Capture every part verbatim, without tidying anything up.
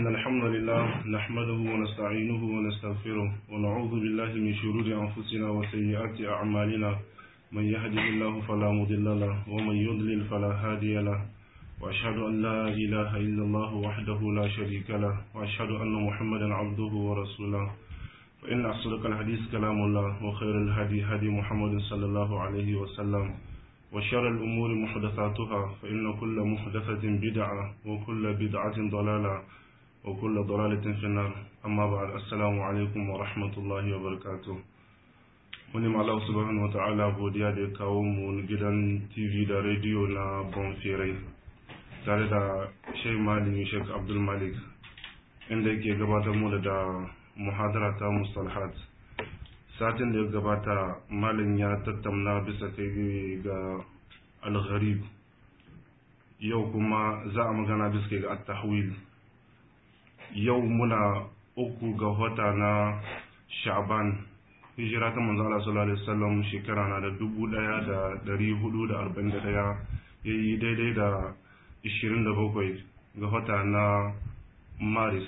الحمد لله نحمده ونستعينه ونستغفره ونعوذ بالله من شرور أنفسنا وسيئات أعمالنا من يهده الله فلا مضل له ومن يضلل فلا هادي له وأشهد أن لا إله إلا الله وحده لا شريك له وأشهد أن محمدا عبده ورسوله فإن أصدق الحديث كلام الله وخير الهدي هدي محمد صلى الله عليه وسلم وشر الأمور محدثاتها فإن كل محدثة بدعة وكل بدعة ضلالة وكل ضلالة في النار أما بعد السلام عليكم ورحمة الله وبركاته wani Allah subhanahu wata'ala godiya da ya kawo mu gidan T V da rediyo na Bonfirai tare da Sheikh Malami Sheikh Abdul Malik inda yake gabatar mu da muhadara ta mustalahat. Satin da ya gabata malin ya tattauna bisa kai ga al-gharib, yau kuma za a magana bisa ga at-tahwil. Yau muna uku ga wata na Sha'ban, hijira ta manzo Allah sallallahu alaihi wasallam shekara na da dubu ɗaya da ɗari hudu da arba'in da ɗaya, yayi daidai da ishirin da bakwai ga wata na Maris.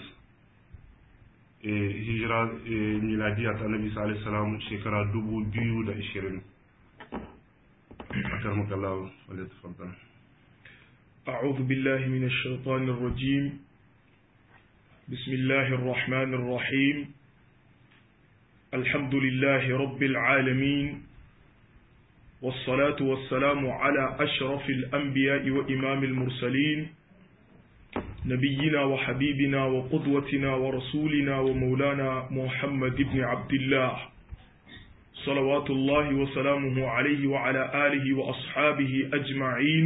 hijira miladiya ta Nabi sallallahu alaihi wasallam shekara dubu biyu da ishirin. أكرمك الله وليتفضل. أعوذ بالله من الشيطان الرجيم. بسم الله الرحمن الرحيم. الحمد لله رب العالمين، والصلاة والسلام على أشرف الأنبياء وإمام المرسلين، نبينا وحبيبنا وقدوتنا ورسولنا ومولانا محمد بن عبد الله صلوات الله وسلامه عليه وعلى آله وأصحابه أجمعين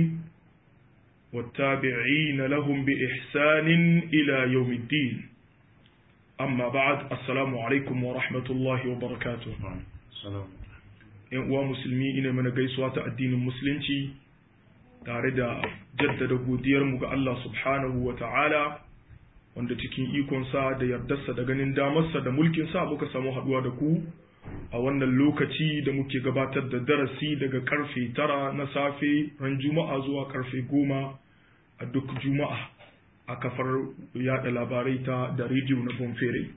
والتابعين لهم بإحسان إلى يوم الدين. أما بعد، السلام عليكم ورحمة الله وبركاته. السلام. ومسلمين من قيسوات الدين المسلمين tare da jaddada godiyarmu ga Allah subhanahu wa ta'ala, wanda cikin ikonsa da yardarsa da ganin damarsa da mulkinsa muka samu haɗuwa da ku a wannan lokaci da muke gabatar da darasi daga karfe tara na safe ran juma'a zuwa karfe goma a duk juma'a a kafar yada labarai ta da rediyo na Bonfere.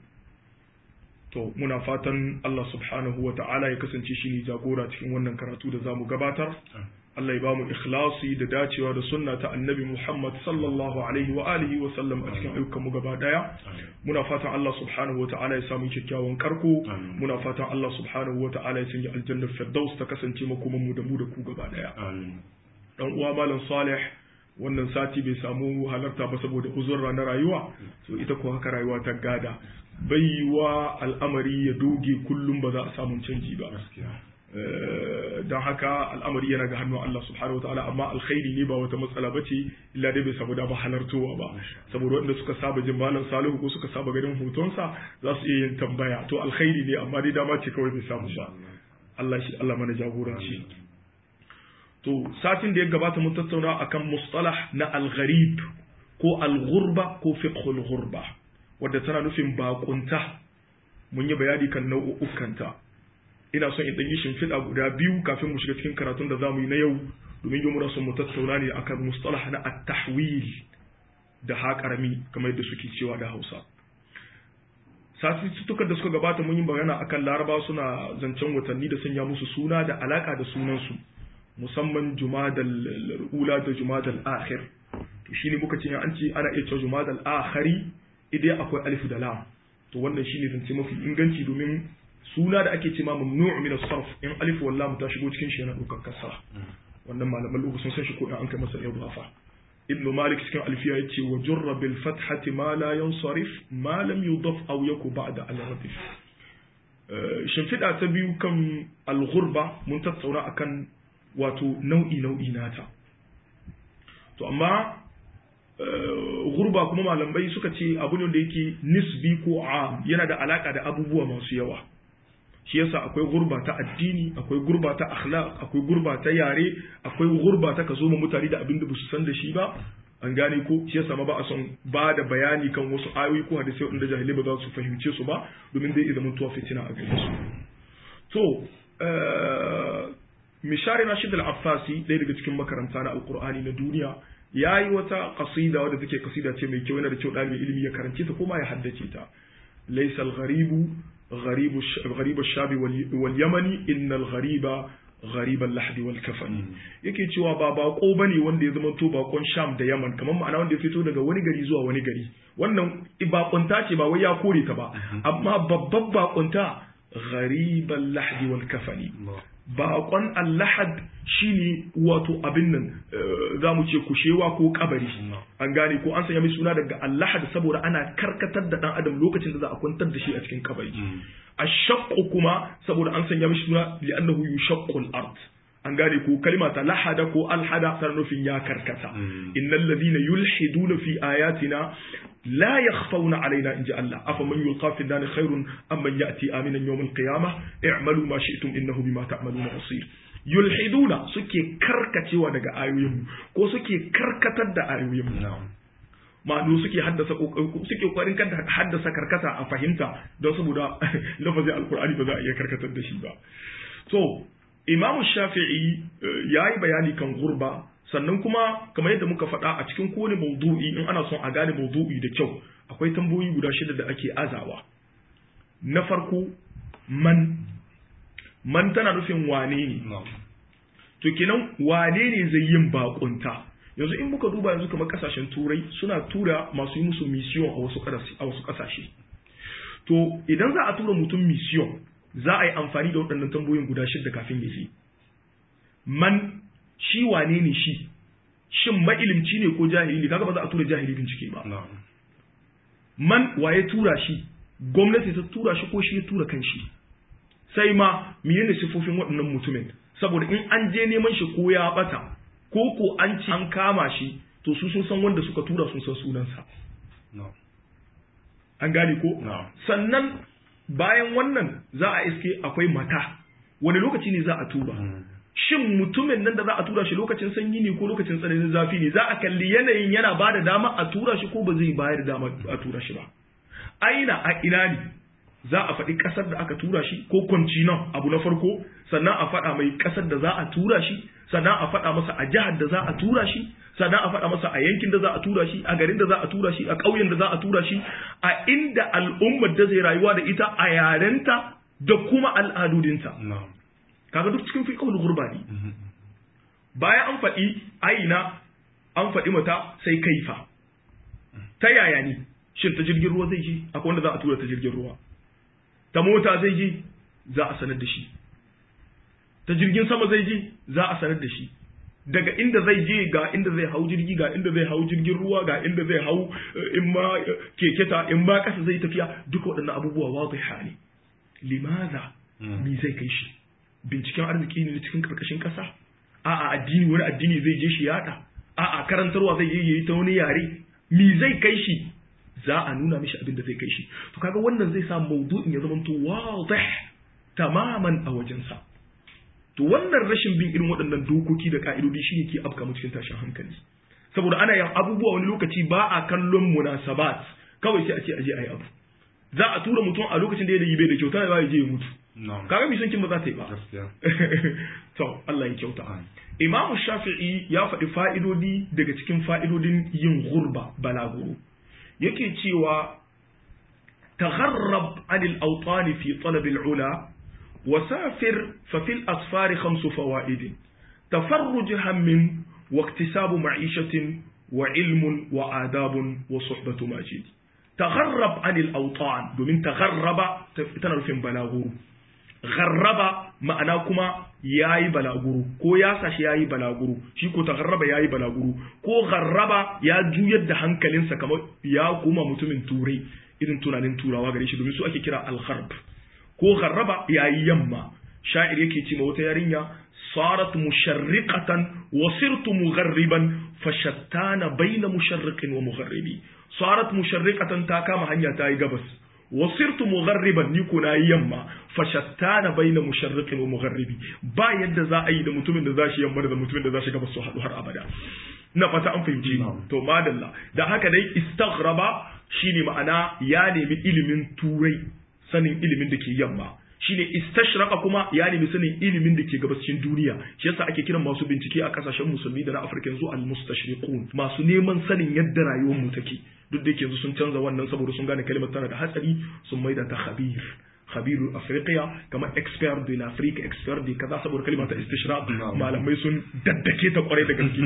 To muna fatan Allah subhanahu wa ta'ala ya kasance shi ne jagora cikin wannan karatu da za mu gabatar. Allah ya ba mu ikhlasi da dacewa da sunna ta annabi Muhammad sallallahu alaihi wa alihi wa sallam a cikin ayyukan mu gaba daya. Muna fatan Allah subhanahu wa ta'ala ya samu kyakkyawan karko. Muna fatan Allah subhanahu wa ta'ala ya sanya aljannar firdaus ta kasance makoman mu da mu da ku gaba daya. Dan uwa malam Salih wannan sati bai samu halarta ba saboda uzurra na rayuwa, so ita ko haka rayuwa ta gada. Baiwa al'amari ya doge kullum ba za a samu canji ba. don haka al'amari yana ga hannun Allah subhanahu wa ta'ala, amma alkhairi ne ba wata matsala ba ce, illa dai bai samu dama halartowa ba, saboda wanda suka saba jin malam Salihu ko suka saba ganin hotonsa za su iya yin tambaya, to alkhairi ne amma dai dama ce kawai bai samu ba. Allah shi Allah mana jagoranci. To satin da ya gabata mun tattauna akan mustalah na al-gharib ko al-ghurba ko fiqhul ghurba, wadda tana nufin bakunta. Mun yi bayani kan nau'ukanta. Ina son in ɗanyi shimfiɗa guda biyu kafin mu shiga cikin karatun da zamu yi na yau, domin yau muna son mu tattauna ne akan mustalah na at-tahwil da haƙarami kamar yadda suke cewa da Hausa. Satuttukan da suka gabata mun yi magana akan Laraba suna zancen watanni da sanya musu suna da alaka da sunansu, musamman Jumadal ula da Jumadal akhir. To shine muka ce an ce ana iya cewa Jumadal akhiri idan akwai alif da lam. To wannan shine zance mafi inganci, domin suna da ake ce ma mamnu' min as-sarf in alif wal lam ta shigo cikin shi yana dukkan kasra. Wannan malaman lugha sun san shi ko in an kai masa idafa. Ibn Malik cikin alfiya yace wa jurra bil fathati ma la yansarif ma lam yudaf aw yaku ba'da al-radif. Shimfiɗa ta biyu kan al-ghurba mun tattauna akan wato nau'i nau'i nata. To amma ghurba kuma malamai suka ce abu ne da yake nisbi ko am, yana da alaka da abubuwa masu yawa. Shi yasa akwai gurba ta addini, akwai gurba ta akhlaq, akwai gurba ta yare, akwai gurba ta kazo ma mutane da abin da ba su san da shi ba. An gane ko shi yasa ma ba a son ba da bayani kan wasu ayoyi ko hadisi wanda jahilai ba za su fahimce su ba, domin zai zama tuwa fitina a gare su. To Mishari Rashid al-Affasi, ɗaya daga cikin makaranta na Alƙur'ani na duniya, yayi wata qasida wadda take qasida ce mai kyau, yana da kyau dalibin ilimi ya karance ta kuma ya haddace ta. laysa al-gharibu gharibu gharibu ash-shabi wal yamani innal ghariba ghariba al-lahdi wal kafani. Yake cewa ba bako bane wanda ya zama to bakon Sham da Yaman, kamar ma'ana wanda ya fito daga wani gari zuwa wani gari. Wannan bakonta ce ba wai ya kore ta ba, amma babban bakonta ghariban lahdi wal kafani. Bakon al-lahad shine wato abin nan zamu ce kushewa ko kabari, an gane ko an sanya mai suna daga al-lahad saboda ana karkatar da dan adam lokacin da za a kwantar da shi a cikin kabari. Ashaqqu kuma saboda an sanya mai suna li'annahu yushaqqu al-ard, an gane ko kalma ta lahada ko alhada tana nufin ya karkata. Innal ladina yulhiduna fi ayatina la yakhfawna alaina inja Allah afa man yulqa fi an-nar khairun am man ya'ti aminan yawm al-qiyamah i'malu ma shi'tum innahu bima ta'maluna basir. Yulhiduna suke karkacewa daga ayoyin ko suke karkatar da ayoyin mu, ma'anu suke haddasa suke kokarin kada haddasa karkata a fahimta don saboda lafazin alqur'ani ba za a iya karkatar da shi ba. To Imam Shafi'i yayi bayani kan gurba, sannan kuma kamar yadda muka faɗa a cikin kowane maudu'i in ana son a gane maudu'i da kyau akwai tambayoyi guda shida da ake azawa. Na farko man man tana nufin wane ne, to kenan wane ne zai yin bakunta. Yanzu in muka duba yanzu kamar kasashen turai suna tura masu yi musu mission a wasu a wasu kasashe, to idan za a tura mutum mission za a yi amfani da waɗannan tambayoyin guda shida kafin ya je. Man shi wane ne shi, shin mailimci ne ko jahili ne? Kaga ba za a tura jahili bincike ba. Man waye tura shi, gwamnati ta tura shi ko shi ya tura kanshi? Sai ma menene sifofin waɗannan mutumin, saboda in an je neman shi ko ya bata ko ko an ci an kama shi to su sun san wanda suka tura sun san sunansa. An gane ko? Sannan bayan wannan za a iske akwai mata, wani lokaci ne za a tura. Shin mutumin nan da za a tura shi lokacin sanyi ne ko lokacin tsananin zafi ne? Za a kalli yanayin yana ba da dama a tura shi ko ba zai bayar da dama a tura shi ba. Aina a ina ne za a faɗi ƙasar da aka tura shi ko continent abu na farko, sannan a faɗa mai ƙasar da za a tura shi, sannan a faɗa masa a jihar da za a tura shi, sannan a faɗa masa a yankin da za a tura shi, a garin da za a tura shi, a ƙauyen da za a tura shi, a inda al'ummar da zai rayuwa da ita, a yarenta da kuma al'adudinta. Kaga duk cikin fiqhul ghurba ne. Bayan an faɗi aina, an faɗi mata, sai kaifa. Ta yaya ne? Shin ta jirgin ruwa zai je? Akwai wanda za a tura ta jirgin ruwa. Ta mota zai je? Za a sanar da shi. Ta jirgin sama zai je? Za a sanar da shi. Daga inda zai je ga inda zai hau jirgi, ga inda zai hau jirgin ruwa, ga inda zai hau in ma keketa, in ma kasa zai tafiya, duka waɗannan abubuwa wadiha ne. Limaza? Me zai kai shi? Binciken arziki ne cikin karkashin ƙasa? A'a addini, wani addini zai je shi yada? A'a karantarwa zai je yayi ta wani yare? Me zai kai shi? Za a nuna mishi abin da zai kai shi. To kaga wannan zai sa maudu'in ya zama to wadih tamaman a wajensa. To wannan rashin bin irin waɗannan dokoki da ka'idodi shi ne ke afka mu cikin tashin hankali. Saboda ana yin abubuwa wani lokaci ba a kallon munasabat, kawai sai a ce aje ayi abu. Za a tura mutum a lokacin da ya yi bai da kyauta ya je ya mutu. Kaga bai san kin ba za ta yi ba. To Allah ya kyauta. Imam Shafi'i ya faɗi fa'idodi daga cikin fa'idodin yin ghurba balaguro. Yake cewa tagharrab anil awtan fi talab al-ula وسافر ففي الأسفار خمس فوائد تفرج هم واكتساب معيشة وعلم وآداب وصحبة ماجد. تغرب عن الأوطان دومين تغرب تنرفين بلاغور غرب معناكما yayi balaguro ko ya sashi yayi balaguro shi ko tagharraba yayi balaguro ko gharraba ya juyar da hankalinsa kamar ya kuma mutumin turai irin tunanin turawa gare shi domin su ake kira al-gharb. Ko gharraba yayi yamma, sha'ir yake ce ma wata yarinya sarat musharriqatan wa sirtu mugharriban fashattana bayna musharriqin wa mugharribi. Sarat musharriqatan ta kama hanya ta yi gabas, wa sirtu mugharriban ni ko nayi yamma fashattana bayna musharriqin wa mugharribi. Ba yadda za a yi da mutumin da zashi yamma da mutumin da zashi gabas su haɗu har abada. Ina fata an fahimci to madalla. Da haka dai istaghraba shine ma'ana ya nemi ilimin turai, sanin ilimin da ke yamma. shine istashraqa kuma ya nemi sanin ilimin da ke gabacin duniya shi yasa ake kiran masu bincike a kasashen musulmi da na Afirka yanzu al-mustashriqun masu neman sanin yadda rayuwar mu take duk da yake yanzu sun canza wannan saboda sun gane kalmar tana da hatsari sun maida ta khabir khabirul afriqiya kama expert de l'Afrique expert de kaza saboda kalmar ta istishraq malamai sun daddake ta kwarai da gaske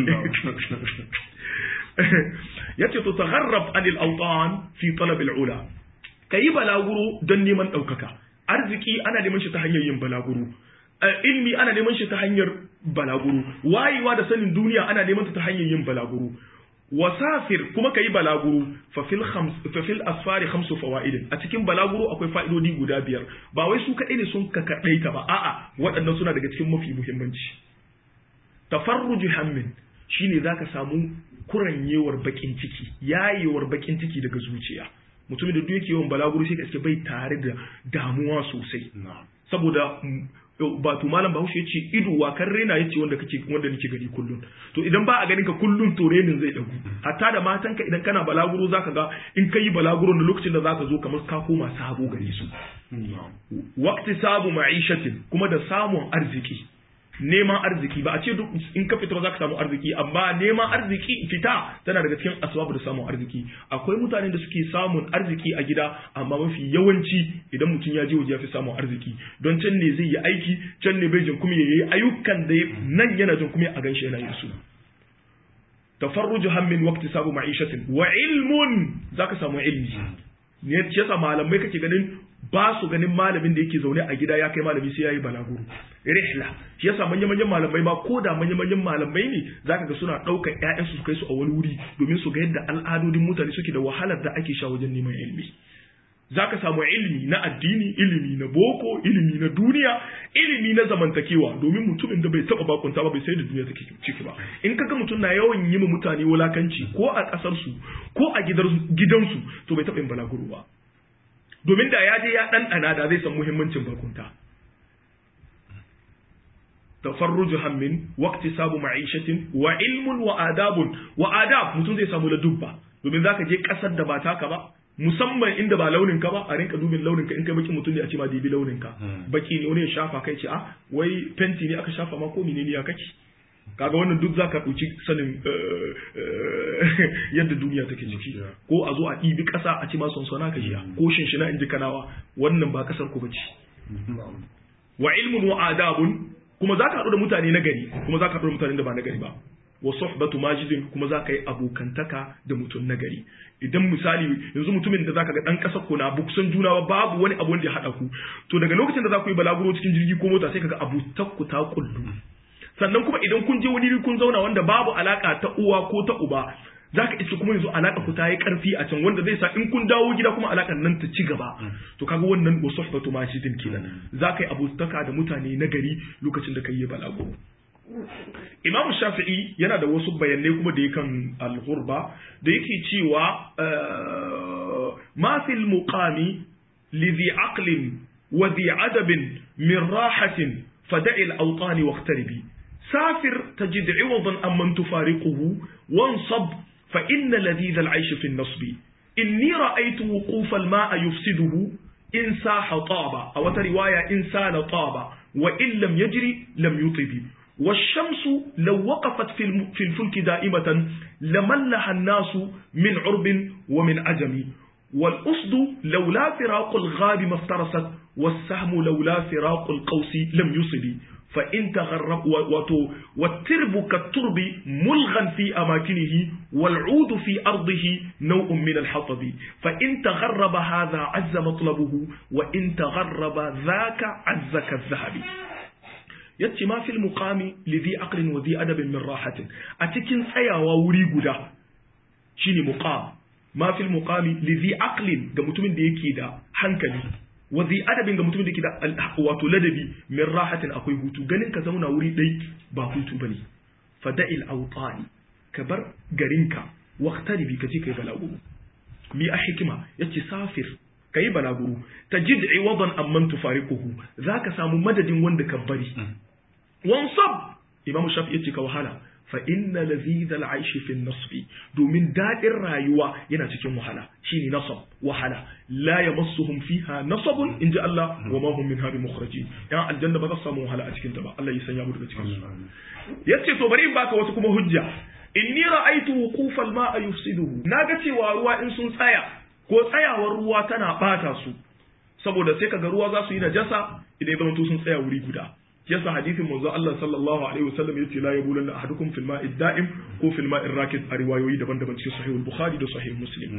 yace to tagharrab anil awtan fi talab al-ula kai balaguro don neman daukaka arziki ana neman shi ta hanyar yin balaguro ilmi ana neman shi ta hanyar balaguro wayewa da sanin duniya ana neman ta ta hanyar yin balaguro wasafir kuma kai balaguro fa fil khams fa fil asfari khamsu fawaid a cikin balaguro akwai fa'idodi guda biyar ba wai su kadai ne sun ka kadai ta ba a'a waɗannan suna daga cikin mafi muhimmanci tafarruj hammin shine zaka samu kuranyewar bakin ciki yayewar bakin ciki daga zuciya mutumin da duk yake yawan balaguro sai ka bai tare da damuwa sosai saboda ba to malam Bahaushe yace ido wa kan rena yace wanda kake wanda nake gani kullun to idan ba a ganin ka kullun to renin zai dagu hatta da matanka idan kana balaguro zaka ga in kai balaguro da lokacin da zaka zo kamar ka koma sabo gare su waqti sabu ma'ishatin kuma da samun arziki neman arziki ba a ce duk in ka fito za ka samu arziki amma neman arziki fita tana daga cikin asbabu da samun arziki akwai mutanen da suke samun arziki a gida amma mafi yawanci idan mutum ya je waje ya fi samun arziki don can ne zai yi aiki can ne bai jin kuma yayi ayyukan da nan yana jin kuma a ganshi yana yin su tafarruju hammin waqti sabu ma'ishatin wa ilmun zaka samu ilmi ne yasa malamai kake ganin ba su ganin malamin da yake zaune a gida ya kai malami sai yayi balaguro rihla shi yasa manyan manyan malamai ba ko da manyan manyan malamai ne zaka ga suna daukar ƴaƴan su kai su a wani wuri domin su ga yadda al'adodin mutane suke da wahalar da ake sha wajen neman ilimi zaka samu ilimi na addini ilimi na boko ilimi na duniya ilimi na zamantakewa domin mutumin da bai taba bakunta ba bai sai da duniya take ciki ba in kaga mutum na yawan yi ma mutane wulakanci ko a kasar su ko a gidansu to bai taba yin balaguro ba domin da ya je ya ɗanɗana da zai san muhimmancin bakunta tafarruju hammin waqti sabu ma'ishatin wa ilmun wa adabun wa adab mutum zai samu ladubba domin zaka je kasar da ba taka ba musamman inda ba launin ka ba a rinka dubin launin ka in kai baki mutum ne a ce ma dibi launin ka baki ne wani ya shafa kai ce a wai fenti ne aka shafa ma ko menene ya kake kaga wannan duk zaka dauki sanin yadda duniya take ciki ko a zo a ɗibi ƙasa a ci ma sonsona ka jiya ko shinshina in ji kanawa wannan ba kasar ku bace wa ilmun wa adabun kuma zaka haɗu da mutane na gari kuma zaka haɗu da mutane da ba na gari ba wa suhbatu majidin kuma zaka yi abokantaka da mutum na gari idan misali yanzu mutumin da zaka ga dan kasar ku na buksan juna babu wani abu wanda ya haɗa ku to daga lokacin da za ku yi balaguro cikin jirgi ko mota sai kaga abutakku ta kullu sannan kuma idan kun je wani kun zauna wanda babu alaka ta uwa ko ta uba zaka iske kuma yanzu alaka ku ta yi karfi a can wanda zai sa in kun dawo gida kuma alakan nan ta ci gaba to kaga wannan wasfatu majidin kenan zaka yi abutaka da mutane na gari lokacin da kai yi balago Imam Shafi'i yana da wasu bayanai kuma da yakan al-ghurba da yake cewa ma fil muqami li dhi aqlin wa dhi adabin min rahatin fada'i al-awtani waqtaribi سافر تجد عوضا أمن تفارقه وانصب فإن لذيذ العيش في النصب إني رأيت وقوف الماء يفسده إن ساح طاب أو رواية إن سال طاب وإن لم يجري لم يطب والشمس لو وقفت في الفلك دائمة لملها الناس من عرب ومن عجم والأسد لولا فراق الغاب ما افترست والسهم لولا فراق القوس لم يصب فإن تغرب والترب كالترب ملغا في أماكنه والعود في أرضه نوع من الحطب فإن تغرب هذا عز مطلبه وإن تغرب ذاك عز كالذهب يتي ما في المقام لذي عقل وذي أدب من راحة أتكن سيا ووري قدا شيني مقام ما في المقام لذي عقل قمتمين ديكي دا حنكلي wazi adabin ga mutumin da ke da wato ladabi min rahatin akwai hutu ganin ka zauna wuri dai ba hutu bane fada'il awtani ka bar garinka waqtaribi kace kai balaguro mi a hikima yace safir kai balaguro tajid iwadan amman tufariquhu zaka samu madadin wanda ka bari wansab imamu shafi yace ka wahala fa inna lazizal aishi fi nasbi domin dadin rayuwa yana cikin wahala shine nasab wahala la yamassuhum fiha nasabun inji Allah wa ma hum minha bimukhrajin yan aljanna ba za su samu wahala a cikin ta ba Allah ya sanya mu daga cikin su yace to bari in baka wasu kuma hujja inni ra'aytu wuquf al-ma'a yufsiduhu naga cewa ruwa in sun tsaya ko tsayawar ruwa tana bata su saboda sai kaga ruwa za su yi najasa idan zama to sun tsaya wuri guda yasa hadisin manzo Allah sallallahu alaihi wasallam yace la yabulanna ahadukum fil ma'i da'im ko fil ma'i rakid a riwayoyi daban-daban cikin sahih al-bukhari da sahih muslim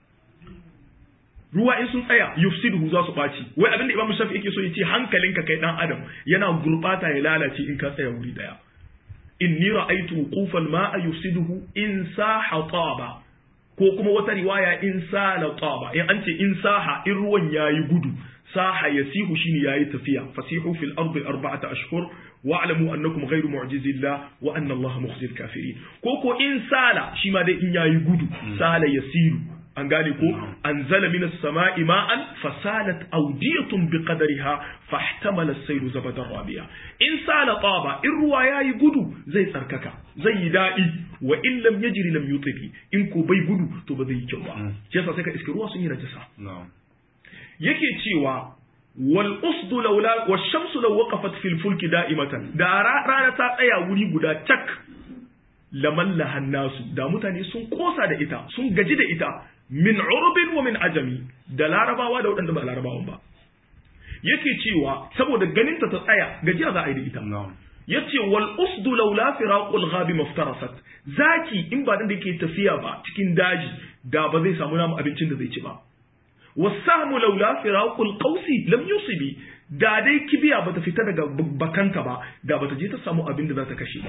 ruwa in sun tsaya yufsiduhu za su baci wai abinda imam shafi yake so yace hankalinka kai dan adam yana gurbata ya lalace in ka tsaya wuri daya inni ra'aytu wuquf al-ma'a yufsiduhu in saha taba ko kuma wata riwaya in sala taba in an ce in saha in ruwan yayi gudu saha yasihu shine yayi tafiya fasihu fil ardi arba'ata ashhur wa'lamu annakum ghayru mu'jizillah wa anna allaha mukhzil kafirin ko ko in sala shi ma dai in yayi gudu sala yasiru an gane ko anzala minas sama'i ma'an fasalat awdiyatun biqadariha fahtamala as-sayru zabadan rabiya in sala taba in ruwa yayi gudu zai tsarkaka zai yi dadi wa in lam yajri lam yutiqi in ko bai gudu to ba zai yi kyau ba shi yasa sai ka iske ruwa sun yi najasa yake cewa wal usdu laula wash-shamsu law waqafat fil fulki da'imatan da rana ta tsaya wuri guda tak laman lahan nasu da mutane sun kosa da ita sun gaji da ita min urubin wa min ajami da larabawa da waɗanda ba larabawan ba yake cewa saboda ganin ta ta tsaya gajiya za a yi da ita yace wal usdu laula firaqul ghabi maftarasat zaki in ba dan da yake tafiya ba cikin daji da ba zai samu namu abincin da zai ci ba wasahmu laula firaqul qausi lam yusibi da dai kibiya bata fita daga bakanta ba da bata je ta samu abin da za ta kashe ba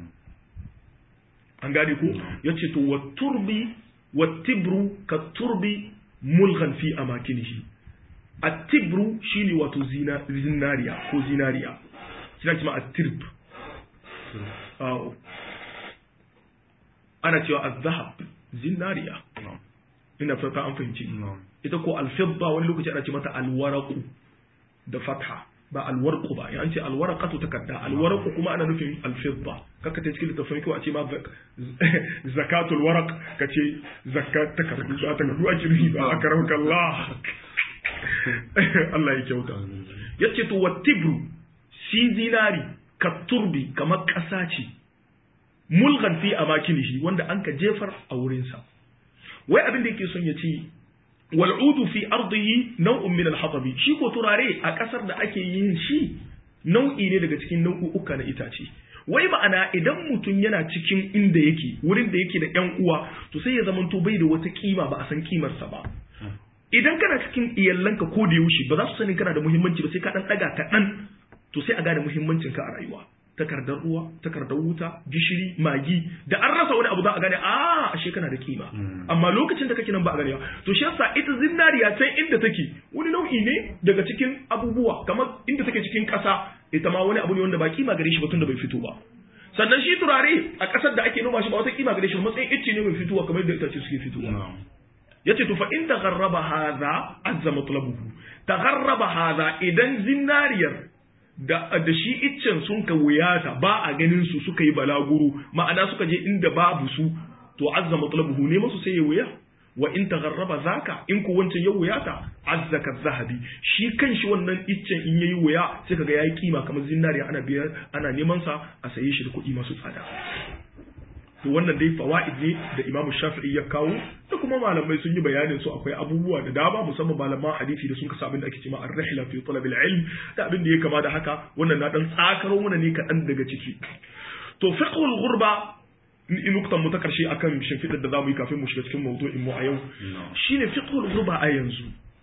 an gane ko yace to wat turbi wat tibru ka turbi mulghan fi amakinihi at-tibru shine wato zina zinariya ko zinariya kina cewa at-tirb aw ana cewa az-zahab zinariya ina fata an fahimci ita ko al-fidda wani lokaci ana ce mata al-waraqu da fatha ba alwarqu ba an ce alwaraqatu takadda alwarqu kuma ana nufin alfidda kaka ta cikin littafin ko a ce ma zakatul waraq kace zakat takardu za ta gadu a cikin ba akaramka Allah Allah ya kyauta yace to wattibru shi zinari ka turbi kamar kasa ce mulghan fi amakinihi wanda an ka jefar a wurin sa wai abin da yake son ya ce wal'udu fi ardihi nau'un min al-hatabi shi ko turare a kasar da ake yin shi nau'i ne daga cikin nau'uka na itace wai ma'ana idan mutum yana cikin inda yake wurin da yake da ƴan uwa to sai ya zamanto bai da wata kima ba a san kimar sa ba idan kana cikin iyallanka ko da yaushe ba za su sani kana da muhimmanci ba sai ka dan daga ka dan to sai a gane muhimmancin ka a rayuwa takardar ruwa takardar wuta gishiri magi da an rasa wani abu za a gane a ashe kana da kima amma lokacin da kake nan ba a ganewa to shi yasa ita zinariya can inda take wani nau'i ne daga cikin abubuwa kamar inda take cikin ƙasa ita ma wani abu ne wanda ba kima gare shi ba tunda bai fito ba sannan shi turare a ƙasar da ake noma shi ba wata kima gare shi ba matsayin icce ne mai fitowa kamar yadda itace suke fitowa yace to fa in tagharraba hadha azza matlabuhu tagharraba hadha idan zinariyar da da shi iccen sun ka wuyata ba a ganin su suka yi balaguro ma'ana suka je inda babu su to azza matlabuhu ne masu sai ya wuya wa in tagharraba zaka in ku wancan ya wuyata azzaka zahabi shi kanshi wannan iccen in yayi wuya sai kaga yayi kima kamar zinariya ana biyar ana neman sa a saye shi da kuɗi masu tsada to wannan dai fawaid ne da Imam Shafi'i ya kawo da kuma malamai sun yi bayanin su akwai abubuwa da dama musamman malaman hadisi da sun kasa abin da ake cewa ar-rihla fi talab al-ilm da abin da ya kama da haka wannan na dan tsakaro mana ne kaɗan daga ciki to fiqhul ghurba in nuktan mu ta karshe akan shimfidar da zamu yi kafin mu shiga cikin mawdu'in mu a yau shine fiqhul ghurba a yanzu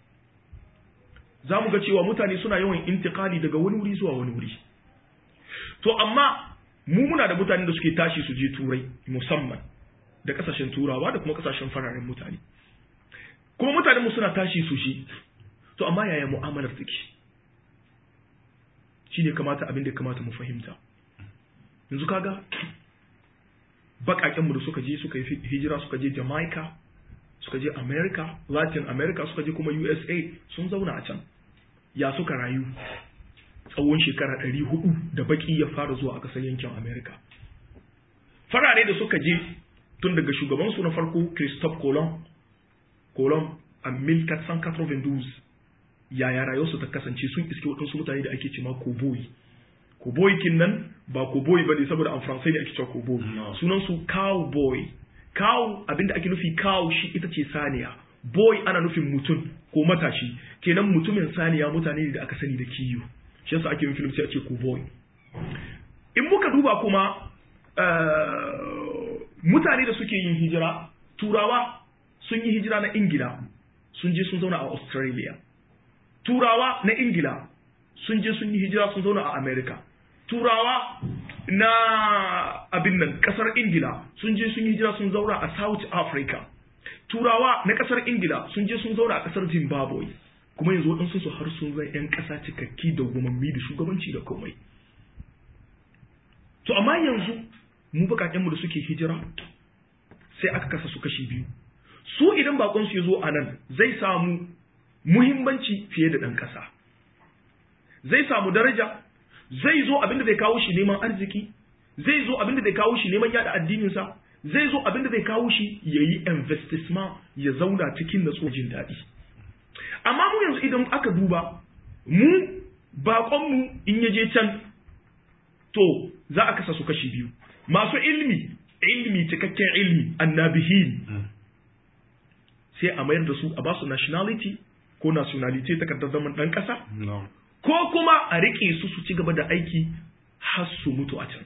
zamu ga cewa mutane suna yawan intiqali daga wani wuri zuwa wani wuri to amma mu muna da mutanen da suke tashi su je turai musamman da kasashen turawa da kuma kasashen fararen mutane kuma mutanen mu suna tashi su shi to amma yaya mu'amalar take shine kamata abin da kamata mu fahimta yanzu kaga bakaken mu da suka je suka yi hijira suka je Jamaica suka je America Latin America suka je kuma U S A sun zauna a can ya suka rayu tsawon shekara ɗari hudu da baki ya fara zuwa a ƙasar yankin Amerika. farare da suka je tun daga shugabansu na farko Christophe Colomb Colomb a mille quatre cent quatre-vingt-douze yaya rayuwarsu ta kasance sun iske waɗansu mutane da ake cewa cowboy cowboy kin nan ba cowboy ba ne saboda an faransai ne ake cewa cowboy sunan su cowboy cow abinda ake nufi cow shi ita ce saniya boy ana nufin mutum ko matashi kenan mutumin saniya mutane ne da aka sani da kiyo shi yasa ake yin film sai a ce cowboy in muka duba kuma mutane da suke yin hijira turawa sun yi hijira na ingila sun je sun zauna a australia turawa na ingila sun je sun yi hijira sun zauna a america turawa na abin nan kasar ingila sun je sun yi hijira sun zauna a south africa turawa na kasar ingila sun je sun zauna a kasar zimbabwe kuma yanzu waɗansu su har sun zai 'yan ƙasa cikakki da gumammi da shugabanci da komai to amma yanzu mu bukakenmu da suke hijira sai aka kasa su kashi biyu su idan bakonsu ya zo a nan zai samu muhimmanci fiye da ɗan ƙasa zai samu daraja zai zo abinda zai kawo shi neman arziki zai zo abinda zai kawo shi neman yada addininsa zai zo abinda zai kawo shi ya yi investissement ya zauna cikin natsuwa jin daɗi amma mu yanzu idan aka duba mu bakonmu in ya je can to za a kasa su kashi biyu masu ilmi ilmi cikakken ilmi annabihin sai a mayar da su a basu nationality ko nationality takardar zaman ɗan ƙasa ko kuma a riƙe su su ci gaba da aiki har su mutu a can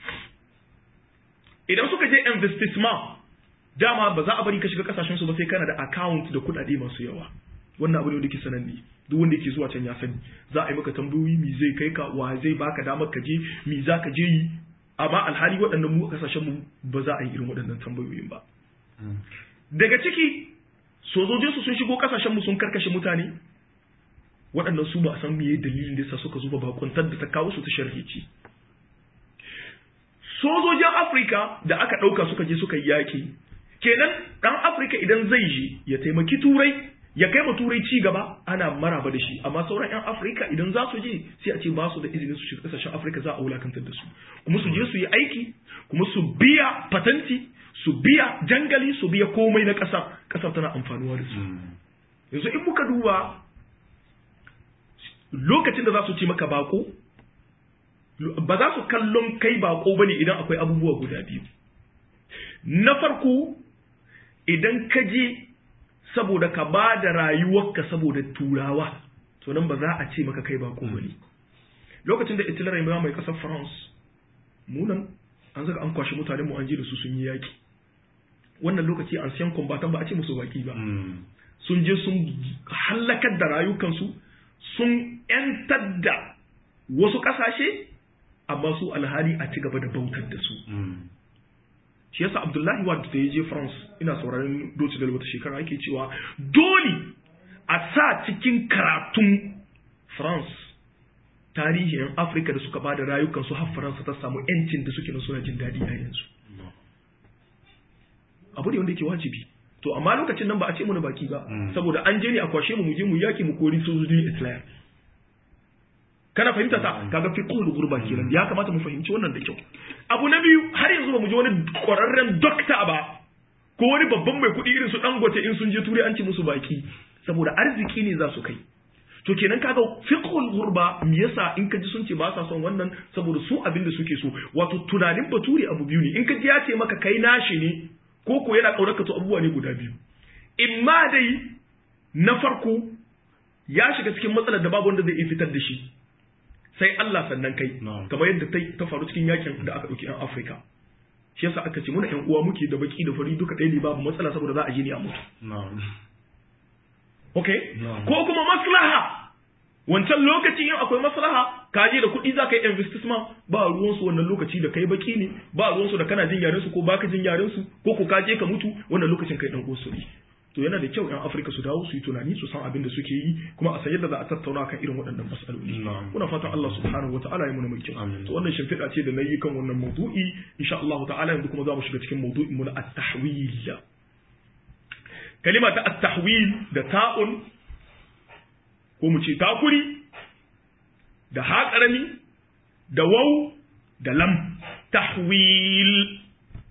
idan suka je investissement dama ba za a bari ka shiga kasashen su ba sai kana da account da kuɗaɗe masu yawa wannan abu ne wanda ke sananne duk wanda yake zuwa can ya sani za a yi maka tambayoyi mi zai kai ka wa zai baka damar ka je mi za ka je yi amma alhali waɗannan mu kasashen mu ba za a yi irin waɗannan tambayoyin ba daga ciki sojojinsu sun shigo kasashen mu sun karkashe mutane waɗannan su ba a san meye dalilin da yasa suka zuba bakuntar da ta kawo su ta sharhici sojojin Afirka da aka ɗauka suka je suka yi yaƙi kenan ɗan Afirka idan zai je ya taimaki turai ya kai ma turai ci gaba ana maraba da shi amma sauran 'yan Afirka idan za su je sai a ce ba su da izinin su shiga ƙasashen Afirka za a wulakantar da su kuma su je su yi aiki kuma su biya patanti su biya jangali su biya komai na ƙasar ƙasar tana amfanuwa da su yanzu in muka duba lokacin da za su ce maka bako ba za su kallon kai bako bane idan akwai abubuwa guda biyu na farko idan ka je saboda ka ba da rayuwarka saboda turawa to nan ba za a ce maka kai bako bane lokacin da Hitler ya mai kasar France munan an zaka an kwashi mutanen mu an je da su sun yi yaki wannan lokaci an siyan combatant ba a ce musu baki ba sun je sun halakar da rayukansu sun ‘yantar da wasu ƙasashe amma su alhali a ci gaba da bautar da su. Shi yasa Abdullahi Wad da ya je France ina sauraron Deutsche Welle wata shekara ake cewa dole a sa cikin karatun France tarihin Afirka da suka bada rayukansu har Faransa ta samu ‘yancin da suke nan suna jin daɗi a yanzu. Abu ne wanda yake wajibi. To amma lokacin nan ba a ce mana baki ba saboda an je ne a kwashe mu mu je mu yaki mu kori sojojin Islam kana fahimta ta kaga fiqhul gurba kenan ya kamata mu fahimci wannan da kyau abu na biyu har yanzu ba mu je wani ƙwararren dokta ba ko wani babban mai kuɗi irin su Dangote in sun je turai an ce musu baki saboda arziki ne za su kai to kenan kaga fiqhul gurba me yasa in ka ji sun ce ba sa son wannan saboda su abin da suke so wato tunanin bature abu biyu ne in ka ji ya ce maka kai nashi ne ko ko yana ƙaunarka to abubuwa ne guda biyu imma dai na farko ya shiga cikin matsalar da babu wanda zai iya fitar da shi sai Allah sannan kai kamar yadda ta faru cikin yakin da aka ɗauki yan Afirka shi yasa aka ce muna yan uwa muke da baki da fari duka ɗaya ne babu matsala saboda za a je ne a mutu okay ko kuma maslaha wancan lokacin yin akwai maslaha ka je da kuɗi za ka yi investissement ba ruwansu wannan lokaci da kai baki ne ba ruwansu da kana jin yaren su ko baka jin yaren su ko ko ka je ka mutu wannan lokacin kai dan uwansu ne to yana da kyau yan Afirka su dawo su yi tunani su san abin da suke yi kuma a san yadda za a tattauna kan irin waɗannan mas'aloli muna fatan Allah subhanahu wataala ya muna mai kyau to wannan shimfiɗa ce da na yi kan wannan mawdu'i insha Allah ta'ala yanzu kuma za mu shiga cikin mawdu'in mu na at-tahwil kalima ta at-tahwil da ta'un ko mu ce takuri da haƙarami da wau da lam tahwil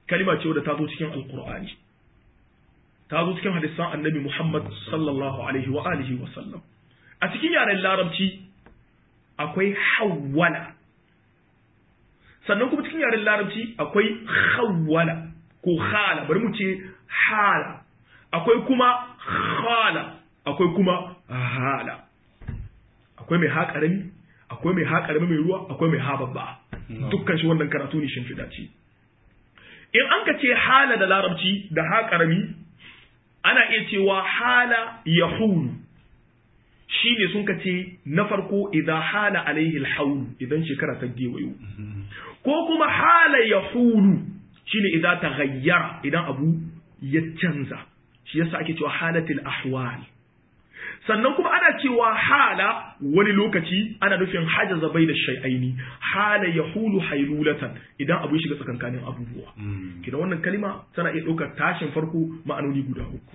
kalima ce wadda ta zo cikin alqur'ani ta zo cikin hadisan annabi Muhammad sallallahu alaihi wa alihi wa sallam a cikin yaren larabci akwai hawwala sannan kuma cikin yaren larabci akwai khawwala ko khala bari mu ce hala akwai kuma khala akwai kuma hala akwai mai haƙarami akwai mai haƙarami mai ruwa akwai mai hababba dukkan shi wannan karatu ne shimfiɗa ce in an ka ce hala da larabci da haƙarami ana iya cewa hala yahulu shi ne sun ka ce na farko idan hala alaihi alhaulu idan shekara ta gewayo ko kuma hala yahulu shi ne idan ta gayyara idan abu ya canza shi yasa ake cewa halatul ahwal sannan kuma ana cewa hala wani lokaci ana nufin hajaza bai da shay'aini hala yahulu hailulatan idan abu ya shiga tsakankanin abubuwa kidan wannan kalima tana iya ɗaukar tashin farko ma'anoni guda uku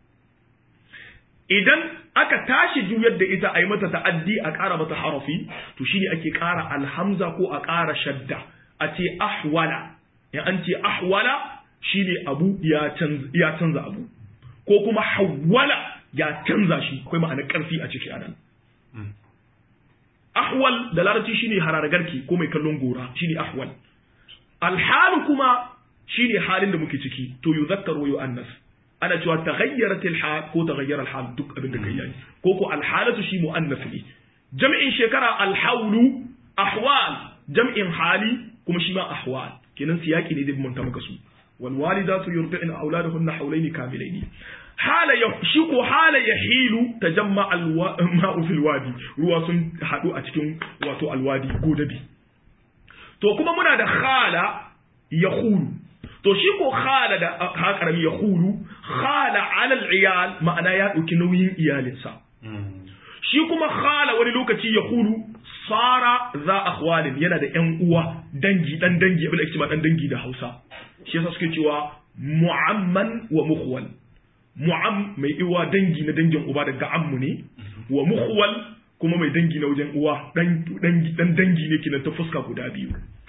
idan aka tashi juyar da ita a yi mata ta'addi a ƙara mata harafi to shine ake ƙara alhamza ko a ƙara shadda a ce ahwala in an ce ahwala shine abu ya canza ya canza abu ko kuma hawwala ya canza shi akwai ma'anar ƙarfi a ciki anan ahwal da larabci shine hararagarki ko mai kallon gora shine ahwal alhalu kuma shine halin da muke ciki to yuzakkar wa yu'annas ana cewa taghayyarat alhal ko taghayyara alhal duk abin da kai yayi ko ko alhalatu shi mu'annas ne jam'in shekara alhawlu ahwal jam'in hali kuma shi ma ahwal kenan siyaki ne zai munta maka su wal walidatu yurdi'na auladahunna hawlaini kamilaini hala ya shi ko hala yahilu tajamma alma'u fil wadi ruwa sun hadu a cikin wato alwadi godabi to kuma muna da khala yahulu to shi ko khala da hakarami yahulu khala ala al-iyal ma'ana ya dauki nauyin iyalinsa shi kuma khala wani lokaci yahulu sara za akhwalin yana da ƴan uwa dangi dan dangi abin da ake cewa dan dangi da Hausa shi yasa suke cewa mu'amman wa mukhwal mu'am mai iwa dangi na dangin uba daga ammu ne wa mukhwal kuma mai dangi na wajen uwa dan dangi dan dangi ne kinan ta fuska guda biyu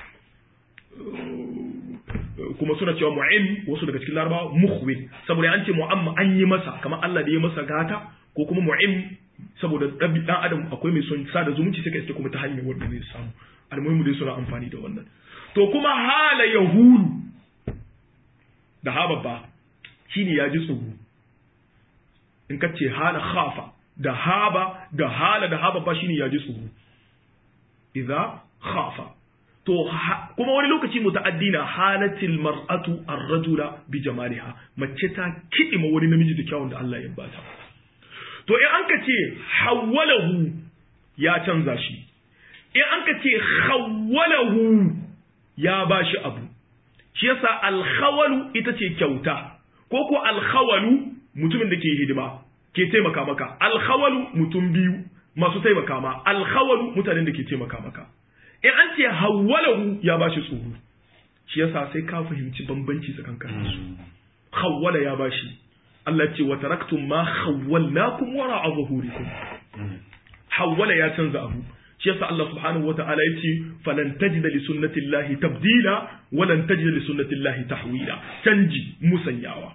kuma suna cewa mu'im wasu daga cikin larabawa mukhwil saboda an ce mu'am an yi masa kamar Allah da ya masa gata ko kuma mu'im saboda dan adam akwai mai son sada zumunci sai kai kuma ta hanyar wanda zai samu almuhimu dai suna amfani da wannan to kuma hala yahulu da hababba shine ya ji tsoro in ka ce hala khafa da haba da hala da haba ba shine ya ji tsoro idza khafa to kuma wani lokaci muta'addina halatil mar'atu ar-rajula bi jamaliha mace ta kidima wani namiji da kyawun da Allah ya bata to in an ka ce hawwalahu ya canza shi in an ka ce khawwalahu ya bashi abu shi yasa al-khawalu ita ce kyauta ko ko al-khawalu mutumin da ke hidima ke taimaka maka alkhawalu mutum biyu masu taimaka ma alkhawalu mutanen da ke taimaka maka in an ce hawwalahu ya bashi tsoro shi yasa sai ka fahimci bambanci tsakankanin su khawwala ya bashi Allah ce wa taraktum ma khawwalnakum wara'a zuhurikum hawwala ya canza abu shi yasa Allah subhanahu wataala ya ce falan tajida li sunnatillahi tabdila wa lan tajida li sunnatillahi tahwila canji musanyawa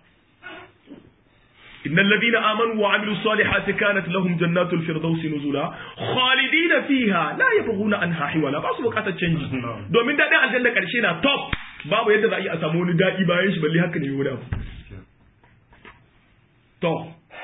إن الذين آمنوا وعملوا الصالحات كانت لهم جنات الفردوس نزلا خالدين فيها لا يبغون عنها حولا ba su bukatar canji domin daɗin aljanna ƙarshe na top babu yadda za a yi a samu wani daɗi bayan shi balle haka ne wani abu to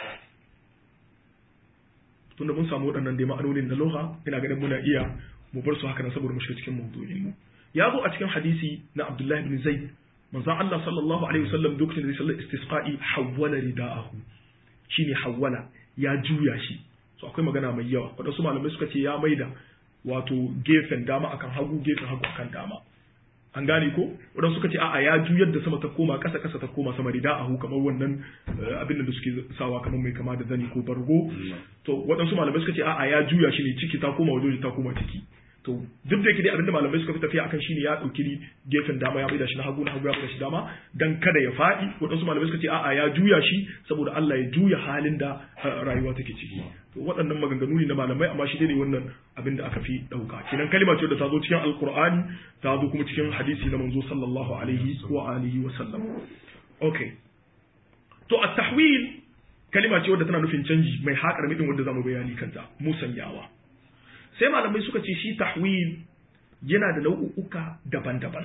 tunda mun samu waɗannan dai ma'anonin na loha ina ganin muna iya mu bar su haka nan saboda mu shiga cikin mawdu'in mu ya zo a cikin hadisi na Abdullah ibn Zaid manzon Allah sallallahu alaihi wasallam lokacin da ya sallar istisqa'i hawwala rida'ahu shine hawwala ya juya shi so akwai magana mai yawa wadansu malamai suka ce ya maida wato gefen dama akan hagu gefen hagu akan dama an gane ko wadansu suka ce a'a ya juyar da sama ta koma kasa kasa ta koma sama rida'ahu kamar wannan abin da suke sawa kamar mai kama da zani ko bargo to wadansu malamai suka ce a'a ya juya shi ne ciki ta koma waje ta koma ciki to duk da yake dai abinda malamai suka fi tafiya akan shine ya dauki gefen dama ya maida shi na hagu na hagu ya maida shi dama dan kada ya fadi wadansu malamai suka ce a'a ya juya shi saboda Allah ya juya halin da rayuwa take ciki to waɗannan maganganu ne na malamai amma shi dai wannan abinda aka fi dauka kinan kalma ce da ta zo cikin alqur'ani ta zo kuma cikin hadisi na manzo sallallahu alaihi wa alihi wa sallam okay to at-tahwil kalma ce wadda tana nufin canji mai haƙar midin wanda zamu bayani kanta musanyawa sai malamai suka ce shi tahwil yana da nau'uka daban-daban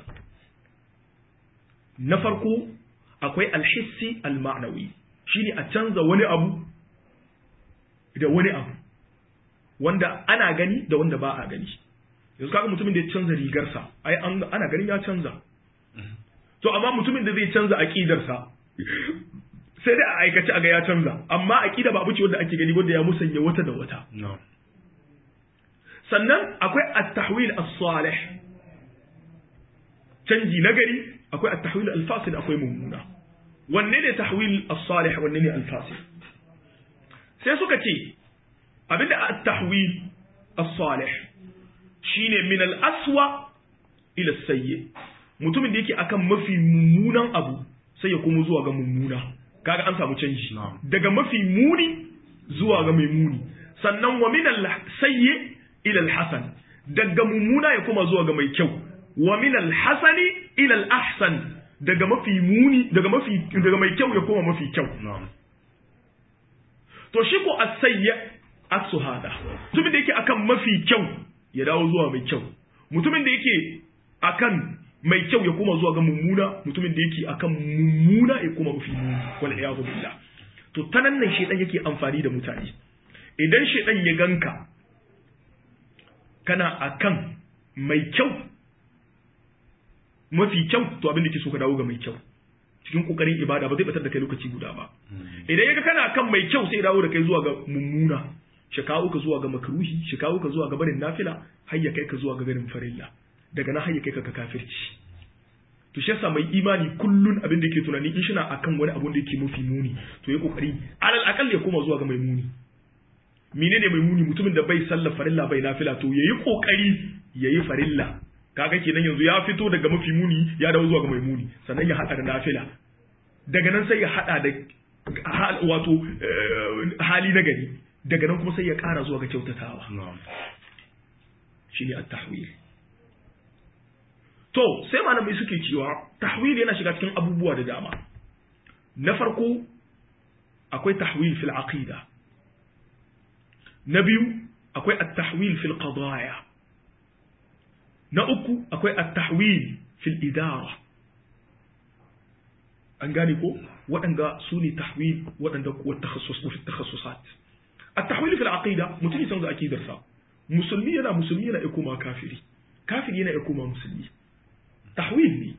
na farko akwai alhissi alma'nawi shine a canza wani abu da wani abu wanda ana gani da wanda ba a gani yanzu kaga mutumin da ya canza rigarsa ai ana ganin ya canza to amma mutumin da zai canza aqidarsa sai da a aikace aga ya canza amma aqida ba abu ce wanda ake gani wanda ya musanya wata da wata sannan akwai at-tahwil as-salih canji nagari akwai at-tahwil al-fasid akwai mummuna wanne ne tahwil as-salih wanne ne al-fasid sai suka ce abinda at-tahwil as-salih shine min al-aswa ila as-sayyi mutumin da yake akan mafi mummunan abu sai ya kuma zuwa ga mummuna kaga an samu canji daga mafi muni zuwa ga mai muni sannan wa min al-sayyi ila al-hasan daga mummuna ya kuma zuwa ga mai kyau wa min al-hasani ila al-ahsan daga mafi muni daga mafi daga mai kyau ya kuma mafi kyau to shi ko as-sayyi as-suhada mutumin da yake akan mafi kyau ya dawo zuwa mai kyau mutumin da yake akan mai kyau ya kuma zuwa ga mummuna mutumin da yake akan mummuna ya kuma mafi muni wal iyadu billah to tanan nan shedan yake amfani da mutane idan shedan ya ganka kana akan mai kyau mafi kyau to abin da ke so ka dawo ga mai kyau cikin kokarin ibada ba zai batar da kai lokaci guda ba idan yaga kana akan mai kyau sai dawo da kai zuwa ga mummuna shi kawo ka zuwa ga makruhi shi kawo ka zuwa ga barin nafila har ya kai ka zuwa ga barin farilla daga nan har ya kai ka ka kafirci to shi yasa mai imani kullun abin da yake tunani in shi na akan wani abu da yake mafi muni to ya kokari alal akal ya koma zuwa ga mai muni menene mai muni mutumin da bai sallar farilla bai nafila to yayi kokari yayi farilla kaga kenan yanzu ya fito daga mafi muni ya dawo zuwa ga mai muni sannan ya hada da nafila daga nan sai ya hada da wato hali na gari daga nan kuma sai ya kara zuwa ga kyautatawa shine at-tahwil to sai malamai suke cewa tahwil yana shiga cikin abubuwa da dama na farko akwai tahwil fil aqida na biyu akwai at-tahwil fil qadaya na uku akwai at-tahwil fil idara an gane ko waɗanda su ne tahwil waɗanda kuwa takhassus fi takhassusat at-tahwil fil aqida mutum ya canza aqidarsa musulmi yana musulmi yana ikoma kafiri kafiri yana ikoma musulmi tahwil ne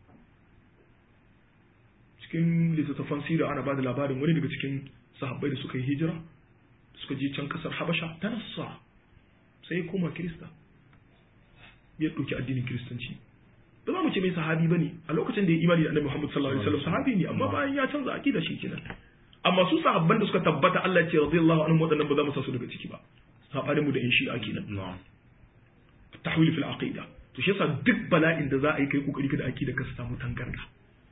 cikin littattafan sira ana ba da labarin wani daga cikin sahabbai da suka yi hijira suka je can kasar habasha ta nassa sai ya koma kirista ya ɗauki addinin kiristanci ba za mu ce mai sahabi ba ne a lokacin da ya imani da annabi muhammad sallallahu alaihi wasallam sahabi ne amma bayan ya canza aqida shi kenan amma su sahabban da suka tabbata Allah ya ce radiyallahu anhum wadannan ba za mu sa su daga ciki ba sabanin mu da in shi'a kenan tahwil fil aqida to shi yasa duk bala'in da za a yi kai kokari kada aqida ka samu tangarda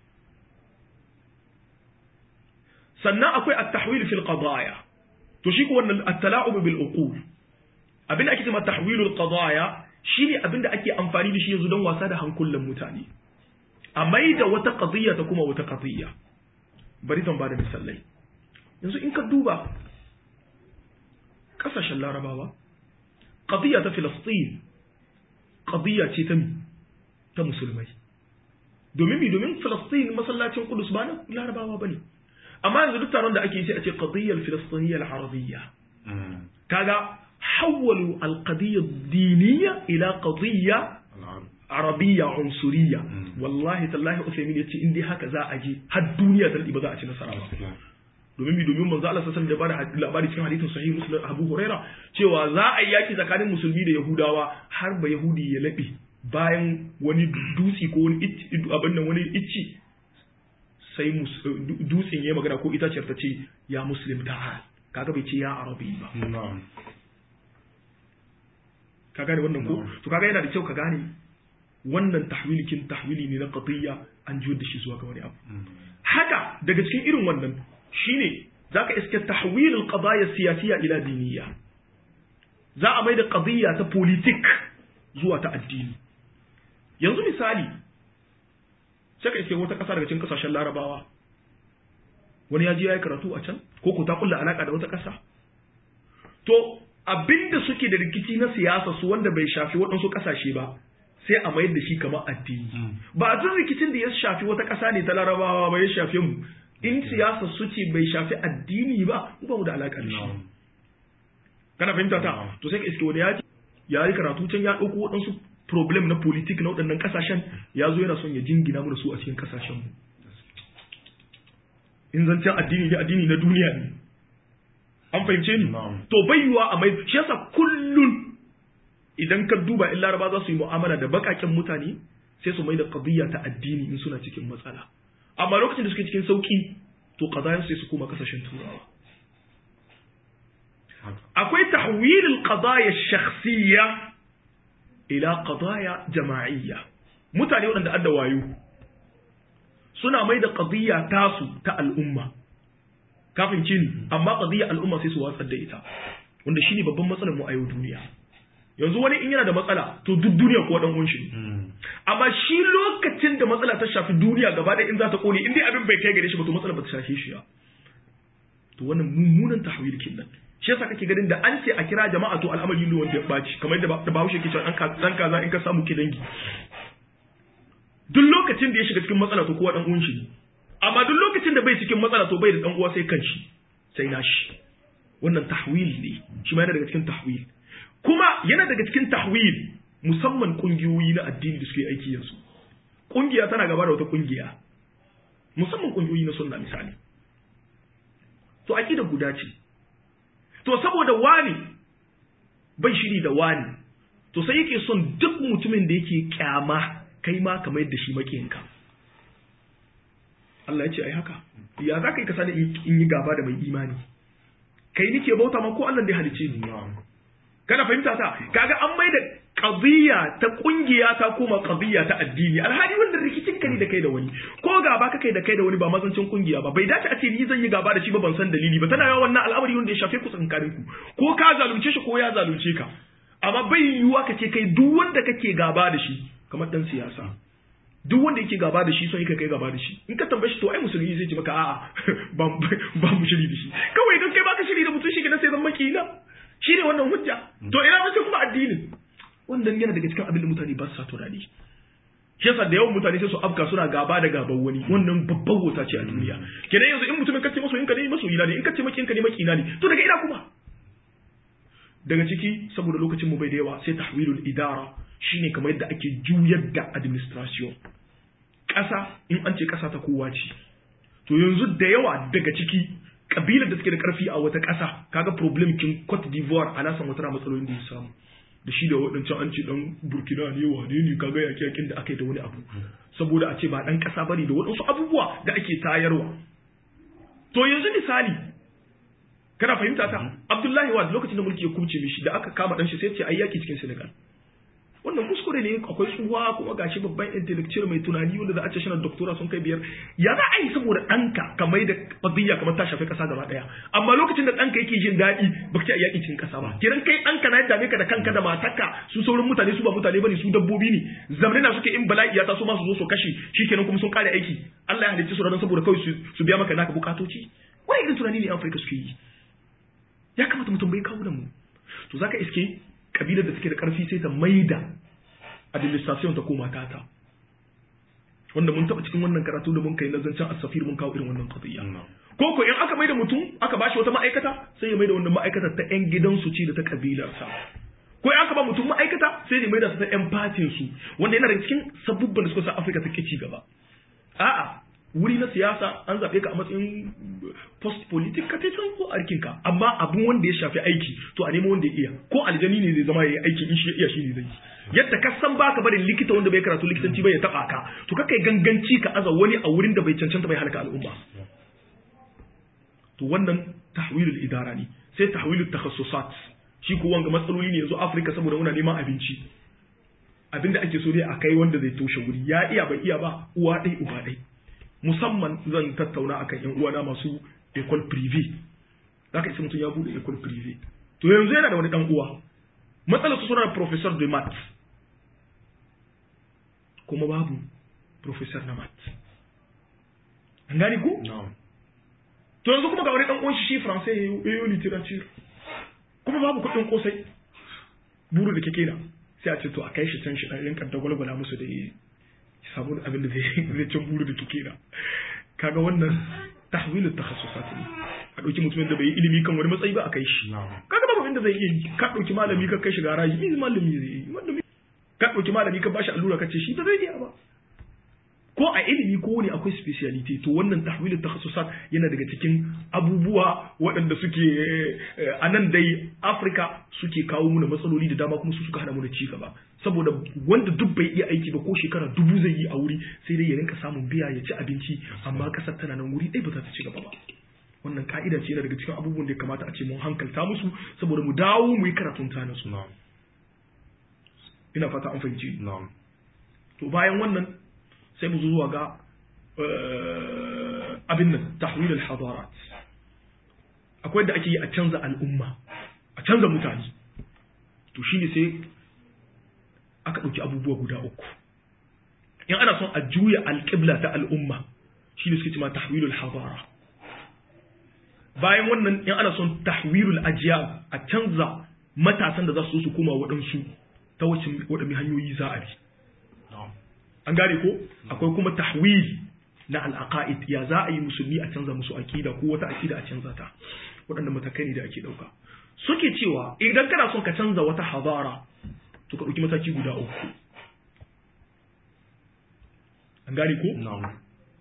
sannan akwai at-tahwil fil qadaya to shi ko wannan at-tala'ub bil uqul abinda ake cewa tahwilul qadaya shine abinda ake amfani da shi yanzu don wasa da hankulan mutane a maida wata qadiyya ta kuma wata qadiyya bari zan bada misalai yanzu in ka duba kasashen larabawa qadiyya ta Filistin qadiyya ce ta ta musulmai domin mi domin Filistin masallacin Qudus ba na larabawa bane amma yanzu duk taron da ake yi a ce qadiyya al-filistiniyya al-arabiyya kaga حولوا القضية الدينية إلى قضية عربية عنصرية والله تالله أثيمين يتي إندي هكذا أجي هالدنيا تلقي بذا أتي نصر domin mi domin manzo Allah sallallahu alaihi wasallam da labari cikin hadisin sahih Muslim Abu Huraira cewa za a yaki tsakanin musulmi da Yahudawa har ba Yahudi ya labe bayan wani dutsi ko wani abin nan wani icci sai dutsin ya magana ko itaciyar ta ce ya muslim ta'al kaga bai ce ya arabi ba ka gane wannan ko to kaga yana da kyau ka gane wannan tahwilikin tahwili ne na qadiyya an juyar da shi zuwa ga wani abu haka daga cikin irin wannan shine zaka iske tahwil al-qadaya siyasiyya ila diniyya za a mai da qadiyya ta politik zuwa ta addini yanzu misali sai ka iske wata kasa daga cikin kasashen larabawa wani ya je ya yi karatu a can ko ko ta kulla alaka da wata kasa to abinda suke da rikici na siyasa su wanda bai shafi waɗansu kasashe ba sai a mayar da shi kamar addini ba a duk rikicin da ya shafi wata kasa ne ta larabawa ba ya shafe mu in siyasa su ce bai shafi addini ba ba mu da alaka da shi kana fahimta ta to sai ka iske wani ya ya yi karatu can ya ɗauko waɗansu problem na politik na waɗannan ƙasashen ya zo yana son ya jingina mu da su a cikin ƙasashenmu in zancen addini ne addini na duniya ne an fahimce ni to bai yiwa a mai shi yasa kullun idan ka duba in laraba za su yi mu'amala da baƙaƙen mutane sai su mai da qadiyya ta addini in suna cikin matsala amma lokacin da suke cikin sauki to qadayan sai su koma ƙasashen turawa akwai tahwil al-qadaya ash-shakhsiyya ila qadaya jama'iyya mutane waɗanda adda wayo suna mai da qadiyya tasu ta al'umma kafin cin amma qadiyya al'umma sai su watsar da ita wanda shine babban matsalar mu a yau duniya yanzu wani in yana da matsala to duk duniya ko dan unshi amma shi lokacin da matsala ta shafi duniya gaba da in za ta kone in dai abin bai kai gare shi ba to matsala ba ta shafe shi ba to wannan mummunan tahwil kenan shi yasa kake ganin da an ce a kira jama'a to al'amari ne wanda ya baci kamar yadda da Bahaushe ke cewa an ka dan kaza in ka samu ki dangi duk lokacin da ya shiga cikin matsala to kowa dan uwan shi ne amma duk lokacin da bai cikin matsala to bai da dan uwa sai kanshi sai nashi wannan tahwil ne shi ma yana daga cikin tahwil kuma yana daga cikin tahwil musamman kungiyoyi na addini da suke aiki yanzu kungiya tana gaba da wata kungiya musamman kungiyoyi na sunna misali to aqida guda ce to saboda wani bai shiri da wani to sai yake son duk mutumin da yake kyama kai ma kamar yadda shi makiyinka Allah ya ce ai haka ya za ka yi kasa da in yi gaba da mai imani kai nike bauta ma ko Allah da ya halice ni kana fahimta ta kaga an mai da qadiyya ta kungiya ta kuma qadiyya ta addini alhali wanda rikicin ka ne da kai da wani ko gaba ka kai da kai da wani ba mazancin kungiya ba bai dace a ce ni zan yi gaba da shi ba ban san dalili ba tana yawan wannan al'amari wanda ya shafe ku tsankanin ku ko ka zalunce shi ko ya zalunce ka amma bai yiwuwa ka ce kai duk wanda kake gaba da shi kamar dan siyasa duk wanda yake gaba da shi son yake kai gaba da shi in ka tambaye shi to ai musulmi zai ce maka a'a ba ba mu shiri da shi kawai dan kai baka shiri da mutum shi kenan sai zan maki na shi ne wannan hujja to ina wace kuma addinin wannan yana daga cikin abin da mutane ba su sa tunani shi yasa da yawan mutane sai su afka suna gaba da gaban wani wannan babban wata ce a duniya kenan yanzu in mutumin kace masoyin ka ne masoyi ne in kace makin ka ne maki na ne to daga ina kuma daga ciki saboda lokacin mu bai da yawa sai tahwilul idara shine kamar yadda ake juyar da administration ƙasa in an ce ƙasa ta kowa ce to yanzu da yawa daga ciki kabilar da suke da ƙarfi a wata ƙasa kaga problem kin Cote d'Ivoire ana san wata matsalolin da ya samu da shi da waɗancan an ce dan Burkina ne wane ne kaga yaki yakin da aka yi da wani abu saboda a ce ba dan ƙasa bane da waɗansu abubuwa da ake tayarwa to yanzu misali kana fahimta ta Abdullahi Wade lokacin da mulki ya kubce mishi da aka kama dan shi sai ya ce ai yaki cikin Senegal wannan kuskure ne akwai tsuwa kuma gashi babban intellectual mai tunani wanda za a ce shi na doctora sun kai biyar ya za a yi saboda ɗanka kamar da fadiyya kamar ta shafi ƙasa gaba ɗaya amma lokacin da ɗanka yake jin daɗi ba ka yaƙi cikin ƙasa ba kiran kai ɗanka na yadda ka da kanka da matarka su sauran mutane su ba mutane bane su dabbobi ne zamanin na suke in bala'i ya taso ma su zo su kashe shikenan kuma sun kare aiki Allah ya halicce su don saboda kawai su biya maka naka bukatoci wani irin tunani ne Afirka suke yi ya kamata mutum bai kawo da mu to zaka iske kabilar da suke da karfi sai ta maida administration ta koma tata wanda mun taba cikin wannan karatu da mun kai na zancen as-safir mun kawo irin wannan qadiyya ko ko in aka maida mutum aka bashi wata ma'aikata sai ya maida wannan ma'aikatar ta yan gidansu ce da ta kabilar sa ko in aka ba mutum ma'aikata sai ya maida ta yan fatin su wanda yana da cikin sabubban da suka sa Afirka take ci gaba a'a wuri na siyasa an zaɓe ka a matsayin post politic ka tai can ko arkin ka amma abun wanda ya shafi aiki to a nemo wanda ya iya ko aljani ne zai zama yayi aiki in shi ya iya shi ne zai yadda ka san baka barin likita wanda bai karatu likitanci bai ya taba ka to ka kai ganganci ka aza wani a wurin da bai cancanta bai halaka al'umma to wannan tahwilul idara ne sai tahwilul takhassusat shi ko wanga matsaloli ne yanzu Afirka saboda muna neman abinci abinda ake so dai a kai wanda zai toshe wuri ya iya bai iya ba uwa dai uba dai musamman zan tattauna akan yan uwana masu école privée zaka isa mutum ya bude école privée to yanzu yana da wani dan uwa matsalar su suna da professeur de maths kuma babu professeur na maths an gani ko to yanzu kuma ga wani dan uwan shi français yayi literature kuma babu kudin kosai buru da keke na sai a ce to a kai shi can shi dan rinka dagwalgwala musu da yi sabon abin da zai zai cin buru da keke na kaga wannan tahwilu takhassusat ne a dauki mutumin da bai yi ilimi kan wani matsayi ba a kai shi kaga babu inda zai yi ka dauki malami ka kai shi garaji ni malami zai yi malami ka dauki malami ka bashi allura ka ce shi ba zai iya ba ko a ilimi ko wani akwai speciality to wannan tahwilu takhassusat yana daga cikin abubuwa waɗanda suke a nan dai Afirka suke kawo muna matsaloli da dama kuma su suka hana mu da ci gaba saboda wanda duk bai iya aiki ba ko shekara dubu zai yi a wuri sai dai ya rinka samun biya ya ci abinci amma kasar tana nan wuri ɗaya ba za ta ci gaba ba wannan ka'ida ce yana daga cikin abubuwan da ya kamata a ce mun hankalta musu saboda mu dawo mu yi karatun tana su ina fata an fahimci to bayan wannan sai mu zuwa ga abin nan tahwil al-hadarat akwai da ake yi a canza al'umma a canza mutane to shine sai aka dauki abubuwa guda uku in ana son a juya al-qibla ta al'umma shine suke cewa tahwil al-hadara bayan wannan in ana son tahwil al-ajyal a canza matasan da za su su koma waɗansu ta wacin waɗanne hanyoyi za a bi an gane ko akwai kuma tahwil na al-aqaid ya za a yi musulmi a canza musu akida ko wata akida a canza ta waɗanda matakai ne da ake dauka suke cewa idan kana son ka canza wata hadara to ka dauki mataki guda uku an gane ko na'am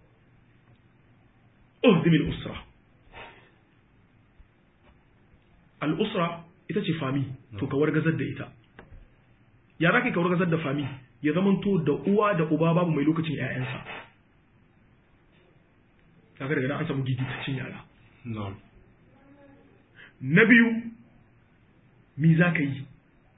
uhdim al-usra al-usra ita ce fami to ka wargazar da ita ya zaka ka wargazar da fami ya zamanto da uwa da uba babu mai lokacin ƴaƴansa kaga daga nan an samu gidi ta cin yara na biyu mi za ka yi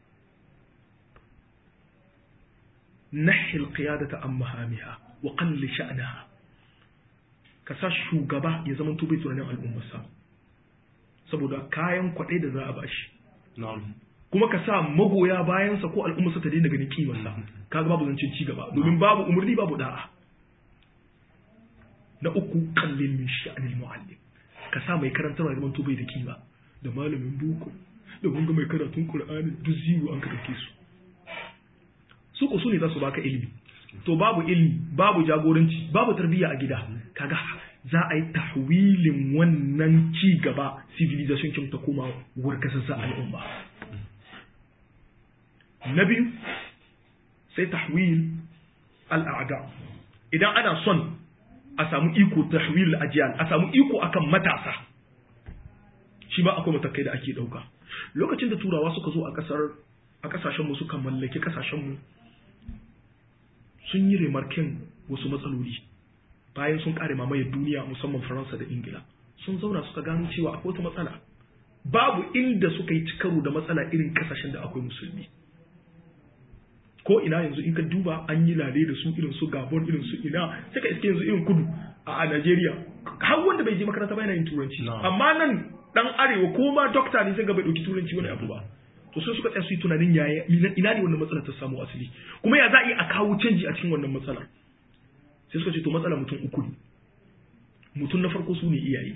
nahi alqiyadata an mahamiha wa qalli sha'naha ka sa shugaba ya zamanto bai tunanin al'ummarsa saboda kayan kwaɗai da za a bashi kuma ka sa magoya bayansa ko al'ummarsa ta daina ganin kimarsa kaga babu zancen ci gaba domin babu umarni babu da'a na uku kallin min sha'anil muallim ka sa mai karantarwa da manto bai da kima da malamin boko da gunga mai karatun qur'ani duk ziyo an ka dauke su su ko su ne za su baka ilimi to babu ilimi babu jagoranci babu tarbiyya a gida kaga za a yi tahwilin wannan ci gaba civilization kin ta koma warkasar al'umma na biyu sai tahwil al'ada idan ana son a samu iko tahwil ajiyal a samu iko akan matasa shi ba akwai matakai da ake dauka lokacin da turawa suka zo a kasar a kasashen mu suka mallaki kasashen mu sun yi remarkin wasu matsaloli bayan sun kare mamayar duniya musamman Faransa da Ingila sun zauna suka gano cewa akwai wata matsala babu inda suka yi cikaru da matsala irin kasashen da akwai musulmi ko ina yanzu in ka duba an yi lale da su irin su Gabon irin su ina sai ka iske yanzu irin kudu a Najeriya har wanda bai je makaranta ba yana yin turanci amma nan dan arewa ko ma doctor ne sai ga bai dauki turanci wani abu ba to sai suka tsaya su yi tunanin yaya ina ne wannan matsalar ta samu asali kuma ya za a yi a kawo canji a cikin wannan matsalar sai suka ce to matsala mutum uku ne mutum na farko su ne iyaye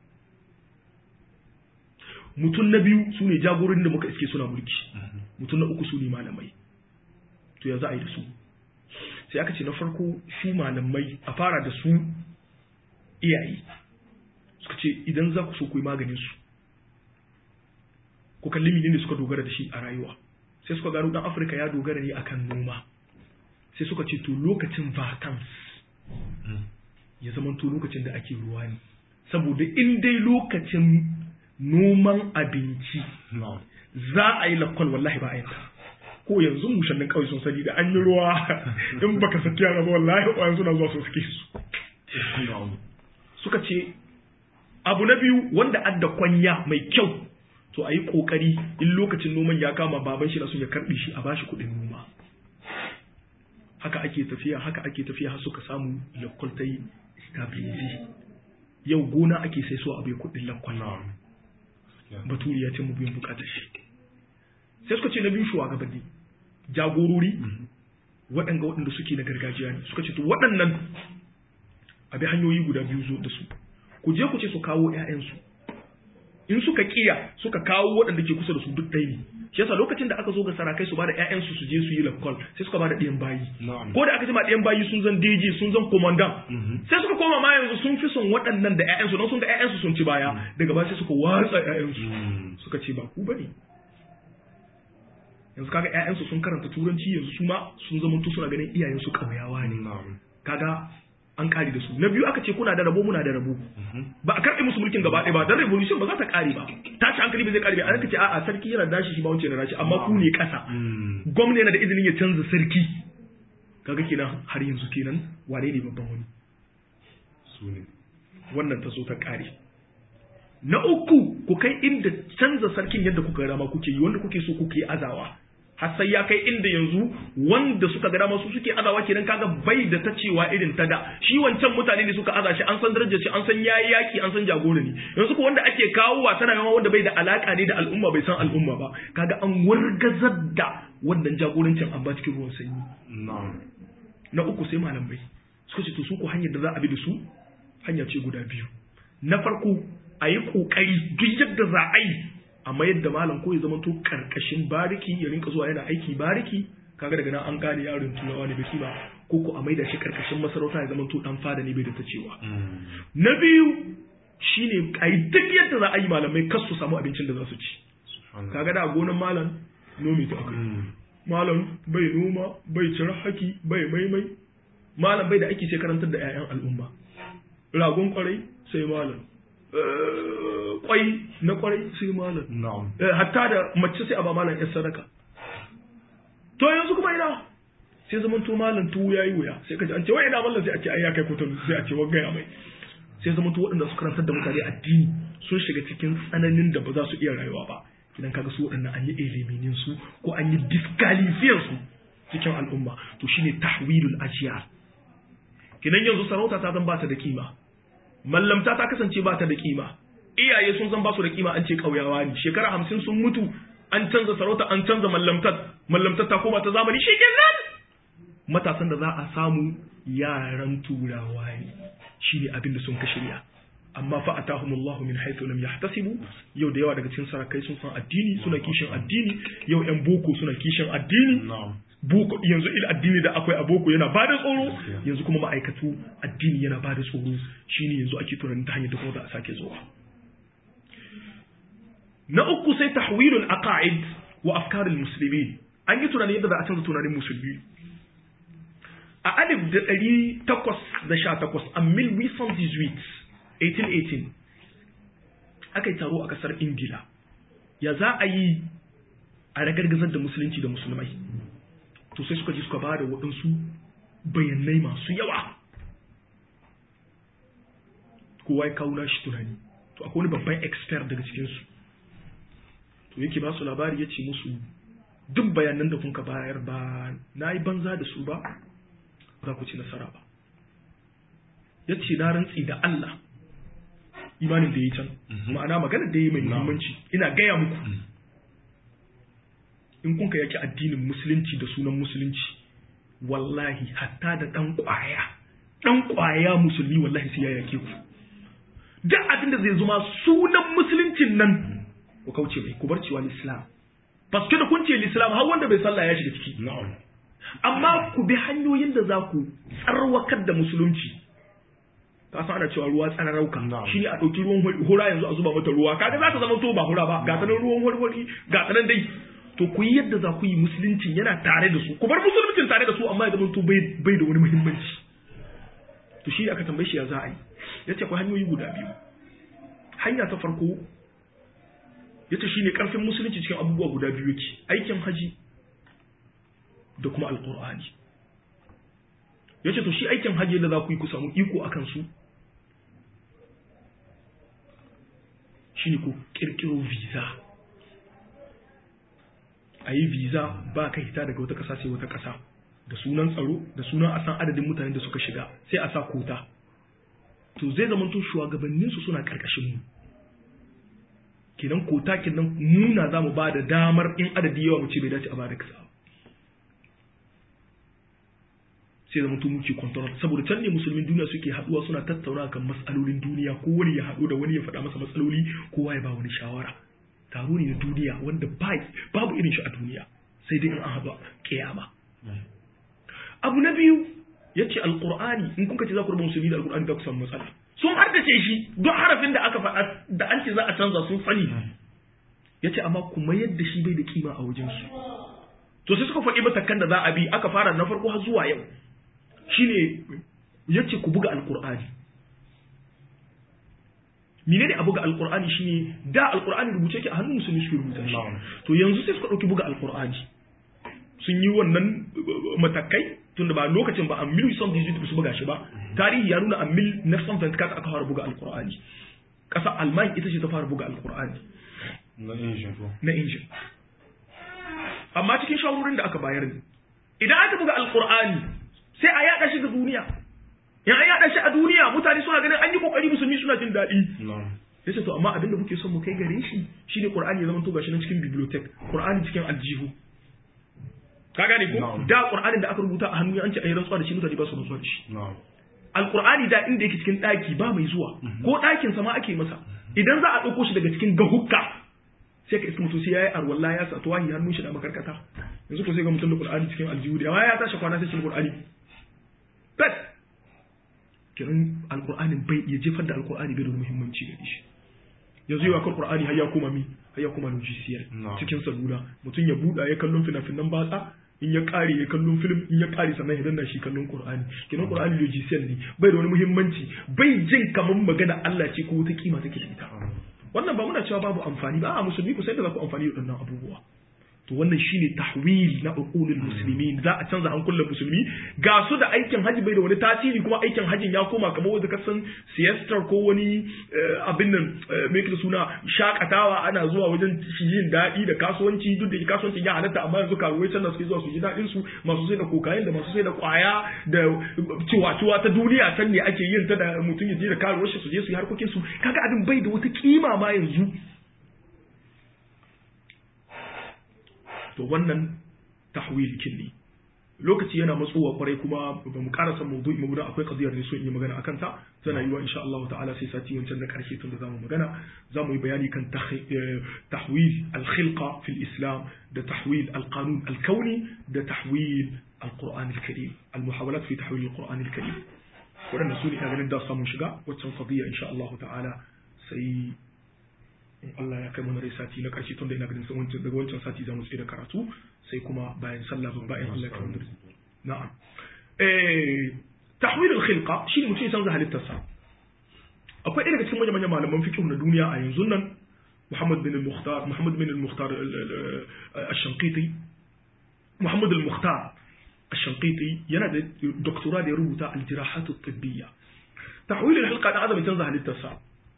mutum na biyu su ne jagororin da muka iske suna mulki mutum na uku su ne malamai to ya za a yi da su sai aka ce na farko su malamai a fara da su iyaye suka ce idan za ku so ku yi maganin su ku kalli menene suka dogara da shi a rayuwa sai suka gano dan Afirka ya dogara ne akan noma sai suka ce to lokacin vacance ya zama to lokacin da ake ruwa ne saboda in dai lokacin noman abinci za a yi lakwal wallahi ba a yi ko yanzu mushannin kawai sun sani da an yi ruwa in baka saki yara ba wallahi ƙwayan suna zuwa su suke su suka ce abu na biyu wanda adda kwanya mai kyau to a yi kokari in lokacin noman ya kama baban shi da sun ya karbe shi a bashi kuɗin noma. Haka ake tafiya haka ake tafiya har suka samu lakwal ta yi stabilize. Yau gona ake sai so a bai kuɗin lakwal. Baturi ya ce mu biyan bukatar shi. Sai suka ce na biyu shugabanni jagorori waɗanda waɗanda suke na gargajiya ne suka ce to waɗannan abi hanyoyi guda biyu zo da su ku je ku ce su kawo ƴaƴansu in suka kiya suka kawo waɗanda ke kusa da su duk ɗaya ne shi yasa lokacin da aka zo ga sarakai su bada ƴaƴansu su je su yi lakkol sai suka bada ɗiyan bayi ko da aka ce ma ɗiyan bayi sun zan D J sun zan commandant sai suka koma ma yanzu sun fi son waɗannan da ƴaƴansu don sun ga ƴaƴansu sun ci baya daga baya sai suka watsa ƴaƴansu suka ce ba ku bane yanzu kaga ƴaƴansu sun karanta turanci yanzu su ma sun zama to suna ganin iyayensu ƙauyawa ne kaga an kare da su na biyu aka ce kuna da rabo muna da rabo ba a karɓe musu mulkin gaba ɗaya ba dan revolution ba za ta kare ba tashi hankali ba zai kare ba an ce a'a sarki yana dashi shi ba wuce da rashi amma ku ne ƙasa gwamnati yana da izinin ya canza sarki kaga kenan har yanzu kenan wane ne babban wani su ne wannan ta so ta kare na uku ku kai inda canza sarkin yadda kuka ga dama kuke yi wanda kuke so kuke azawa har sai ya kai inda yanzu wanda suka ga dama su suke azawa kenan kaga bai da ta cewa irin ta da shi wancan mutane ne suka aza shi an san darajar shi an san yayi yaki an san jagora ne yanzu ko wanda ake kawo wa tana yawa wanda bai da alaka ne da al'umma bai san al'umma ba kaga an wargazar da wannan jagorancin an ba cikin ruwan sanyi na uku sai malamai suka ce to su ko hanyar da za a bi da su hanya ce guda biyu na farko a yi kokari duk yadda za a yi amma yadda malam ko ya zama to karkashin bariki ya rinka zuwa yana aiki bariki kaga daga nan an gane yaron turawa ne baki ba ko ko a maida shi karkashin masarauta ya zama to dan fada ne bai da ta cewa na biyu shine ai duk yadda za a yi malamai kar su samu abincin da za su ci kaga da gonan malam nomi ta akai malam bai noma bai cire haki bai maimai malam bai da aiki sai karantar da 'ya'yan al'umma ragon kwarai sai malam kwai na kwarai sai malam hatta da mace sai a ba malam yar sadaka to yanzu kuma ina sai zaman to malam tuwo yayi wuya sai kaji an ce wai ina mallan sai a ce ai ya kai kotun sai a ce wanga ya mai sai zaman to waɗanda su karantar da mutane addini sun shiga cikin tsananin da ba za su iya rayuwa ba idan kaga su waɗannan an yi eliminin su ko an yi disqualifiyan su cikin al'umma to shine tahwilul ajiyar kidan yanzu sarauta ta zan ba ta da kima mallamta ta kasance ba ta da kima iyaye sun san ba su da kima an ce kauyawa ne shekara hamsin sun mutu an canza sarauta an canza mallamtar mallamtar ta koma ta zamani shikenan matasan da za a samu yaran turawa ne shine abin da sun ka shirya amma fa atahumullahu min haythu lam yahtasibu yau da yawa daga cikin sarakai sun san addini suna kishin addini yau yan boko suna kishin addini boko yanzu il addini da akwai a boko yana bada tsoro yanzu kuma ma'aikatu addini yana bada tsoro shine yanzu ake tunanin ta hanyar da kuma za a sake zuwa na uku sai tahwilul aqaid wa afkarul muslimin an yi tunanin yadda za a canza tunanin musulmi a alif da ɗari takwas da sha takwas a mil wisan dix-huit eighteen eighteen aka yi taro a kasar ingila ya za a yi a ragargazar da musulunci da musulmai to sai suka ji suka ba da waɗansu bayanai masu yawa kowa ya kawo nashi tunani to akwai wani babban expert daga cikinsu to yake ba su labari ya ce musu duk bayanan da kun ka bayar ba na yi banza da su ba za ku ci nasara ba ya ce na rantsi da Allah imanin da ya yi can ma'ana maganar da ya yi mai muhimmanci ina gaya muku in kun ka yaki addinin musulunci da sunan musulunci wallahi hatta da dan kwaya dan kwaya musulmi wallahi sai ya yake ku duk abin da zai zuma sunan musuluncin nan ku kauce mai ku bar cewa islam paske da kun ce islam har wanda bai sallah ya shiga ciki amma ku bi hanyoyin da za ku tsarwakar da musulunci ka san ana cewa ruwa tsararauka shine a dauki ruwan hura yanzu a zuba mata ruwa kaga za ta zama to ba hura ba ga sanan ruwan hurhuri ga sanan dai to ku yi yadda za ku yi musulunci yana tare da su ku bar musuluncin tare da su amma ya zama to bai da wani muhimmanci to shi aka tambaye shi ya za a yi ya ce akwai hanyoyi guda biyu hanya ta farko ya ce shine karfin musulunci cikin abubuwa guda biyu yake aikin haji da kuma alqur'ani ya ce to shi aikin haji da za ku yi ku samu iko akan su shine ku kirkiro visa a yi visa ba ka hita daga wata ƙasa sai wata ƙasa da sunan tsaro da sunan a san adadin mutanen da suka shiga sai a sa kota to zai zama to shugabanninsu suna ƙarƙashin mu kenan kota kenan muna za mu ba da damar in adadi yawa mu ce bai dace a ba da kasa sai zama to muke control saboda can ne musulmin duniya suke haduwa suna tattauna kan matsalolin duniya ko wani ya haɗu da wani ya faɗa masa matsaloli kowa ya ba wani shawara taro ne na duniya wanda babu irin shi a duniya sai dai in an haɗu kiyama abu na biyu yace alqur'ani in kuka ce za ku rubuta musulmi da alqur'ani za ku samu matsala sun haddace shi don harafin da aka faɗa da an ce za a canza sun sani yace amma kuma yadda shi bai da kima a wajen su to sai suka faɗi matakan da za a bi aka fara na farko har zuwa yau shine yace ku buga alqur'ani menene a buga alqur'ani shine da alqur'ani rubuce yake a hannun musulmi su rubuta shi to yanzu sai suka dauki buga alqur'ani sun yi wannan matakai tunda ba lokacin ba a mil son dijital ba su buga shi ba tarihi ya nuna a mil nafsan fantika aka fara buga alqur'ani kasa alman ita ce ta fara buga alqur'ani na injin ko na injin amma cikin shawarorin da aka bayar ne idan aka buga alqur'ani sai a yada shi ga duniya in an yada shi a duniya mutane suna ganin an yi kokari musulmi suna jin daɗi yace to amma abin da muke son mu kai gare shi shine qur'ani ya zama to gashi nan cikin bibliotheque qur'ani cikin aljihu ka gane ko da qur'anin da aka rubuta a hannu an ce ayi rantsuwa da shi mutane ba su rantsuwa da shi alqur'ani da inda yake cikin daki ba mai zuwa ko dakin sa ma ake masa idan za a dauko shi daga cikin gahukka sai ka iska mutum sai yayi arwalla ya sa tuwahi hannun shi da makarkata yanzu ko sai ga mutum da qur'ani cikin aljihu da ya tashi kwana sai shi qur'ani bas kiran alqur'anin bai ya jefar da alqur'ani bai da muhimmanci gare shi yanzu yau akan qur'ani har ya koma mi har ya koma logiciel cikin salula mutum ya buda ya kallon fina-finan batsa in ya kare ya kallon film in ya kare sannan ya danna shi kallon qur'ani kiran qur'ani logiciel ne bai da wani muhimmanci bai jin kaman magana Allah ce ko wata kima take da ita wannan ba muna cewa babu amfani ba a musulmi ku sai da za ku amfani da wannan abubuwa to wannan shine tahwil na uqulul muslimin za a canza hankulan musulmi ga su da aikin haji bai da wani tasiri kuma aikin hajin ya koma kamar wanda ka san siestar ko wani abin nan me yake suna shakatawa ana zuwa wajen yin daɗi da kasuwanci duk da kasuwancin ya halatta amma yanzu karuwai can da suke zuwa su ji daɗin su masu sai da kokain da masu sai da kwaya da ciwa-ciwa ta duniya can ne ake yin ta da mutum ya je da karuwar shi su je su yi harkokin su kaga abin bai da wata kima ma yanzu to wannan tahwil kinni lokaci yana matsowa kwarai kuma ba mu karasa mawdu'i mu guda akwai qadiyar ne so in yi magana akan ta tana yiwa insha Allah ta'ala sai sati wancan da karshe tun da zamu magana zamu yi bayani kan tahwil al-khilqa fi al-islam da tahwil al-qanun al-kawni da tahwil al-Qur'an al-Karim al-muhawalat fi tahwil al-Qur'an al-Karim wannan su ne a ganin da samu shiga wancan qadiya insha Allah ta'ala sai in Allah ya kai mana rai sati na ƙarshe tun da ina ganin wancan daga wancan sati za mu tsaye da karatu sai kuma bayan sallah ban bayan Allah ya kai mana na'am eh tahwil al-khilqa shi mutum ya canza halittarsa akwai ɗaya daga cikin manyan manyan malaman fiqh na duniya a yanzu nan Muhammad bin al-Mukhtar Muhammad bin al-Mukhtar al-Shanqiti Muhammad al-Mukhtar al-Shanqiti yana da doctorate da ya rubuta al-jirahat at-tibbiyya tahwil al-khilqa da azami canza halittarsa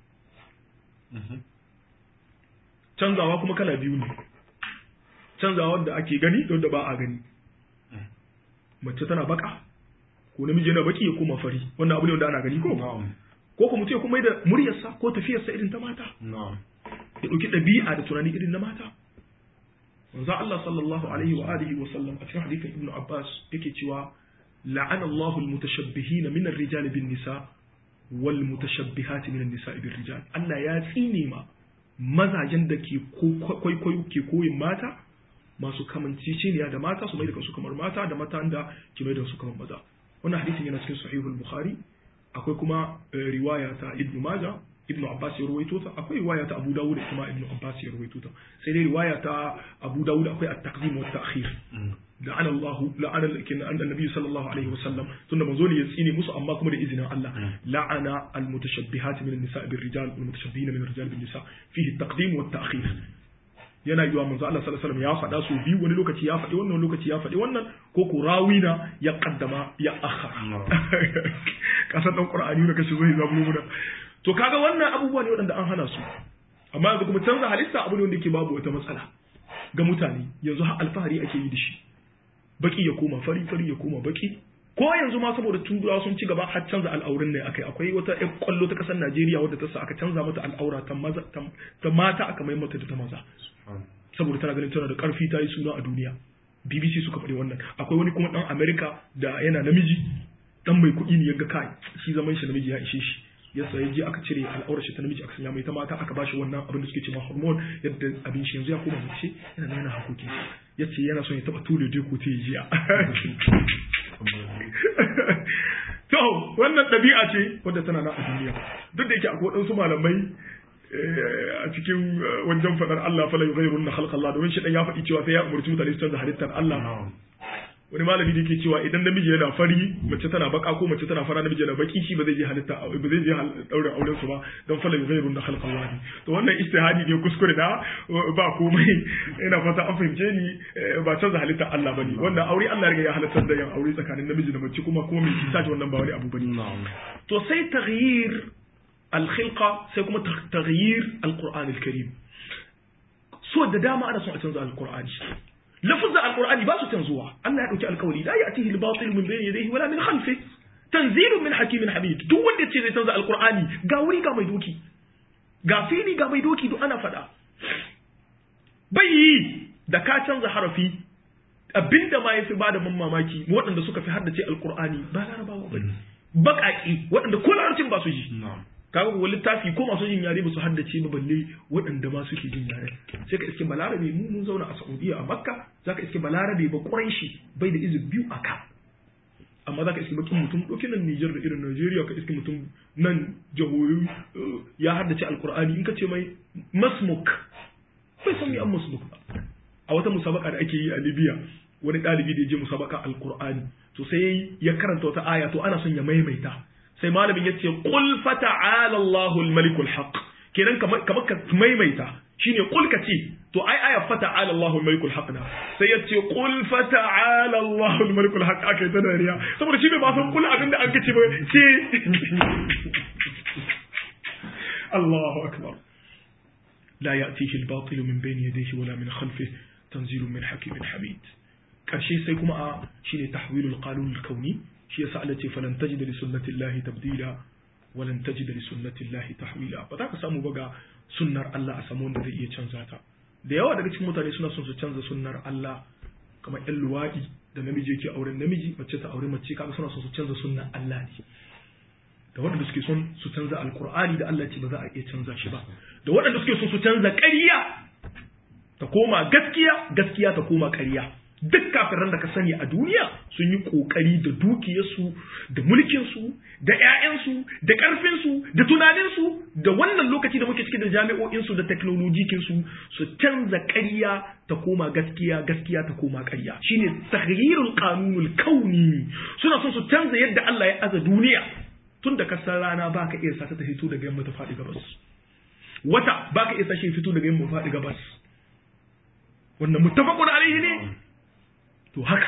canzawa kuma kala biyu ne canzawa da ake gani da wanda ba a gani mace tana baka ko namiji yana baki ya koma fari wannan abu ne wanda ana gani ko ko kuma mutum ya kuma da muryarsa ko tafiyarsa irin ta mata ya dauki dabi'a da tunani irin na mata manzo Allah sallallahu alaihi wa alihi wa sallam a cikin hadisin Ibn Abbas yake cewa la'ana Allahu al-mutashabbihin min ar-rijali bin nisa wal mutashabbihati min an-nisa'i bir rijal Allah ya tsine ma mazajen da ke kwaikwayo ke koyin mata masu kamanceceniya da mata su mai da kansu kamar mata da mata da ke mai da su kamar maza wannan hadisin yana cikin sahihul bukhari akwai kuma riwaya ta ibnu maja ibnu abbas ya rawaito ta akwai riwaya ta abu dawud kuma ibnu abbas ya rawaito ta sai dai riwaya ta abu dawud akwai at-taqdim wa at-ta'khir la'ana Allah la'ana annabi sallallahu alaihi wasallam tunda manzo ne ya tsine musu amma kuma da izinin Allah la'ana al-mutashabbihat min an-nisa' bir-rijal wal mutashabbihin min ar-rijal bin-nisa fihi at-taqdim wa at-ta'khir yana yiwa manzo Allah sallallahu alaihi wasallam ya faɗa su biyu wani lokaci ya faɗi wannan lokaci ya faɗi wannan ko ko rawina ya qaddama ya akhara kasan dan qur'ani ne kace zai zabu mu to kaga wannan abubuwa ne waɗanda an hana su amma yanzu kuma canza halitta abu ne wanda yake babu wata matsala ga mutane yanzu har alfahari ake yi da shi baki ya koma fari fari ya koma baki ko yanzu ma saboda turawa sun ci gaba har canza al'aurin ne akai akwai wata ƴan kwallo ta kasar Najeriya wadda ta sa aka canza mata al'aura ta maza ta mata aka mai mata da ta maza saboda tana ganin tana da karfi ta yi suna a duniya B B C suka faɗi wannan akwai wani kuma dan America da yana namiji dan mai kuɗi ne yaga kai shi zaman shi namiji ya ishe shi yasa yaje aka cire al'aurar shi ta namiji aka sanya mai ta mata aka bashi wannan abin da suke cewa hormone yadda abin shi yanzu ya koma mace yana yana hakokin yace yana son ya taba tule dai ko ta jiya to wannan ɗabi'a ce wadda tana na a duniya duk da yake akwai waɗansu malamai a cikin wajen faɗar Allah fala yughayrun khalqa Allah domin shi dan ya faɗi cewa sai ya umarci mutane su canza halittar Allah wani malami da yake cewa idan namiji yana fari mace tana baka ko mace tana fara namiji yana baki shi ba zai je halitta ba zai je daura auren su ba don fala yughayrun khalqa Allah to wannan istihadi ne kuskure da ba komai ina fata an fahimce ni ba canza halittar Allah bane wannan aure Allah ya riga ya halatta da yan aure tsakanin namiji da mace kuma kuma mai kisa wannan ba wani abu bane to sai taghyir al-khilqa sai kuma taghyir al-Qur'an al-Karim so da dama ana son a canza al-Qur'ani lafazin al-Qur'ani ba su canzuwa Allah ya dauki alkawari la ya'tihi al-batil min bayni yadayhi wala min khalfihi tanzilun min hakimin hamid duk wanda yace zai canza al-Qur'ani ga wuri ga mai doki ga fili ga mai doki duk ana fada bai da ka canza harafi abinda ma yafi bada mamaki waɗanda suka fi haddace al-Qur'ani ba larabawa bane baƙaƙi waɗanda ko larabcin ba su ji kaga ko littafi ko masu jin yare ba su haddace ba balle waɗanda ma suke jin yare sai ka iske balarabe mu mun zauna a Saudiya a Makka zaka iske balarabe ba Quraishi bai da izu biyu aka amma zaka iske bakin mutum dokin nan Niger da irin Nigeria ka iske mutum nan jahohi ya haddace alqur'ani in ka ce mai masmuk bai san me an masmuk ba a wata musabaka da ake yi a Libya wani dalibi da ya je musabaka alqur'ani to sai ya karanta wata aya to ana son ya maimaita sai malamin ya ce qul fata'ala Allahu al-malik al-haq kenan kamar kamar ka maimaita shine qul ka ce to ai aya fata'ala Allahu al-malik al-haq na sai ya ce qul fata'ala Allahu al-malik al-haq akai ta dariya saboda shi bai ba san qul abinda an kace ba ce Allahu akbar la ya'tihi al-batil min bayni yadayhi wala min khalfihi tanzilun min hakimin hamid karshe sai kuma a shine tahwilul qanun al-kauni shi yasa Allah ce falan tajida li sunnatillahi tabdila walan tajida li sunnatillahi tahwila ba za ka samu ba ga sunnar Allah a samu wanda zai iya canza ta da yawa daga cikin mutane suna son su canza sunnar Allah kamar ƴan luwadi da namiji yake auren namiji mace ta aure mace kaga suna son su canza sunnar Allah ne da waɗanda suke son su canza alkur'ani da Allah ce ba za a iya canza shi ba da waɗanda suke son su canza ƙarya ta koma gaskiya gaskiya ta koma ƙarya duk kafiran da ka sani a duniya sun yi kokari da dukiyarsu da mulkinsu da ƴaƴansu da ƙarfinsu da tunaninsu da wannan lokaci da muke ciki da jami'o'insu da teknolojikinsu su canza ƙarya ta koma gaskiya gaskiya ta koma ƙarya shine taghyirul qanunul kauni suna son su canza yadda Allah ya aza duniya tun da kasar rana baka iya sa ta fito daga yamma ta faɗi gabas wata baka iya sa shi fito daga yamma ta faɗi gabas wannan muttafaqun alaihi ne to haka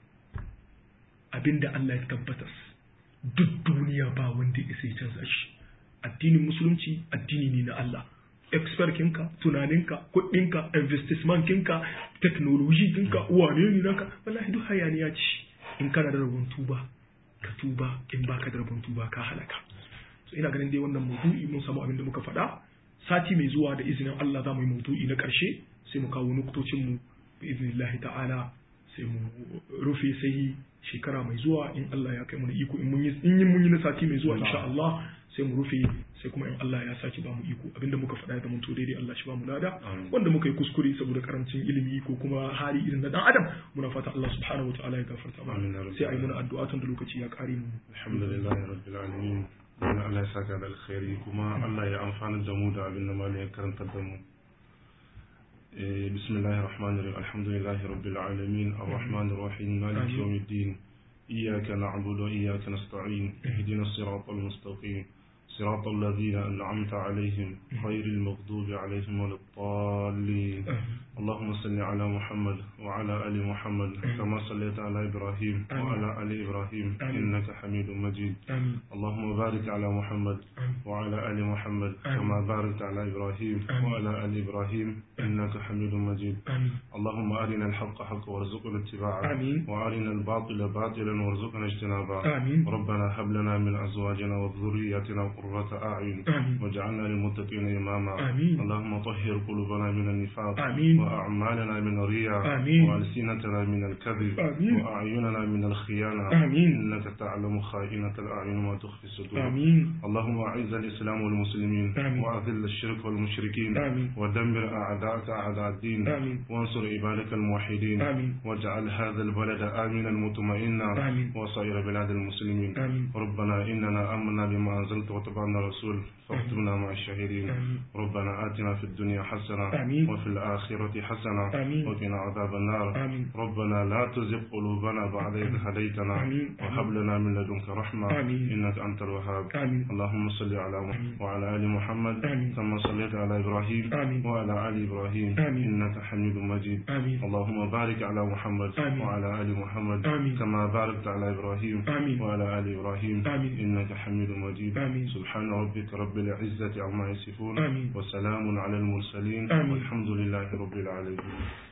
abinda Allah ya tabbatar duk duniya ba wanda ya sai canza shi addinin musulunci addini ne na Allah expert kinka tunaninka kuɗinka investment kinka technology kinka wane ne naka wallahi duk hayaniya ce in kana da rabon tuba ka tuba in baka da rabon tuba ka halaka so ina ganin dai wannan maudu'i mun samu abin da muka faɗa sati mai zuwa da izinin Allah za mu yi maudu'i na ƙarshe sai mu kawo nuktocin mu bi iznillahi ta'ala sai mu rufe sai shekara mai zuwa in Allah ya kai mu da iko in mun yi in mun yi na sati mai zuwa insha Allah sai mu rufe sai kuma in Allah ya saki ba mu iko abinda muka faɗa ya zamanto daidai Allah shi ba mu lada wanda muka yi kuskure saboda karancin ilimi ko kuma hali irin na dan adam muna fata Allah subhanahu wataala ya gafarta mana sai ayi muna addu'a tun da lokaci ya kare mu alhamdulillahi rabbil alamin Allah ya saka da alkhairi kuma Allah ya amfana da mu da abin da malai ya karanta da mu بسم الله الرحمن الرحيم الحمد لله رب العالمين الرحمن الرحيم مالك يوم الدين إياك نعبد وإياك نستعين اهدنا الصراط المستقيم صراط الذين أنعمت عليهم غير المغضوب عليهم ولا الضالين اللهم اللهم صل على محمد وعلى آل محمد كما صليت على إبراهيم وعلى آل إبراهيم إنك حميد مجيد. اللهم بارك على محمد وعلى آل محمد كما باركت على إبراهيم وعلى آل إبراهيم إنك حميد مجيد. اللهم أرنا الحق حقا وارزقنا اتباعه وأرنا الباطل باطلا وارزقنا اجتنابه. ربنا هب لنا من أزواجنا وذرياتنا قرة أعين واجعلنا للمتقين إماما. اللهم طهر قلوبنا من النفاق وأعمالنا من الرياء وألسنتنا من الكذب وأعيننا من الخيانة إنك تعلم خائنة الأعين وما تخفي الصدور. اللهم أعز الإسلام والمسلمين وأذل الشرك والمشركين ودمر أعداءك أعداء الدين وانصر عبادك الموحدين واجعل هذا البلد آمنا مطمئنا وسائر بلاد المسلمين. ربنا إننا آمنا بما أنزلت واتبعنا الرسول فاكتبنا مع الشهيدين. ربنا آتنا في الدنيا حسنة وفي الآخرة حسنة وقنا عذاب النار. ربنا لا تزغ قلوبنا بعد إذ هديتنا وهب لنا من لدنك رحمة إنك أنت الوهاب. اللهم صل على محمد وعلى آل محمد كما صليت على إبراهيم وعلى آل إبراهيم إنك حميد مجيد. اللهم بارك على محمد وعلى آل محمد كما باركت على إبراهيم وعلى آل إبراهيم إنك حميد مجيد. سبحان ربك رب العزة عما يصفون وسلام على المرسلين والحمد لله رب العالمين.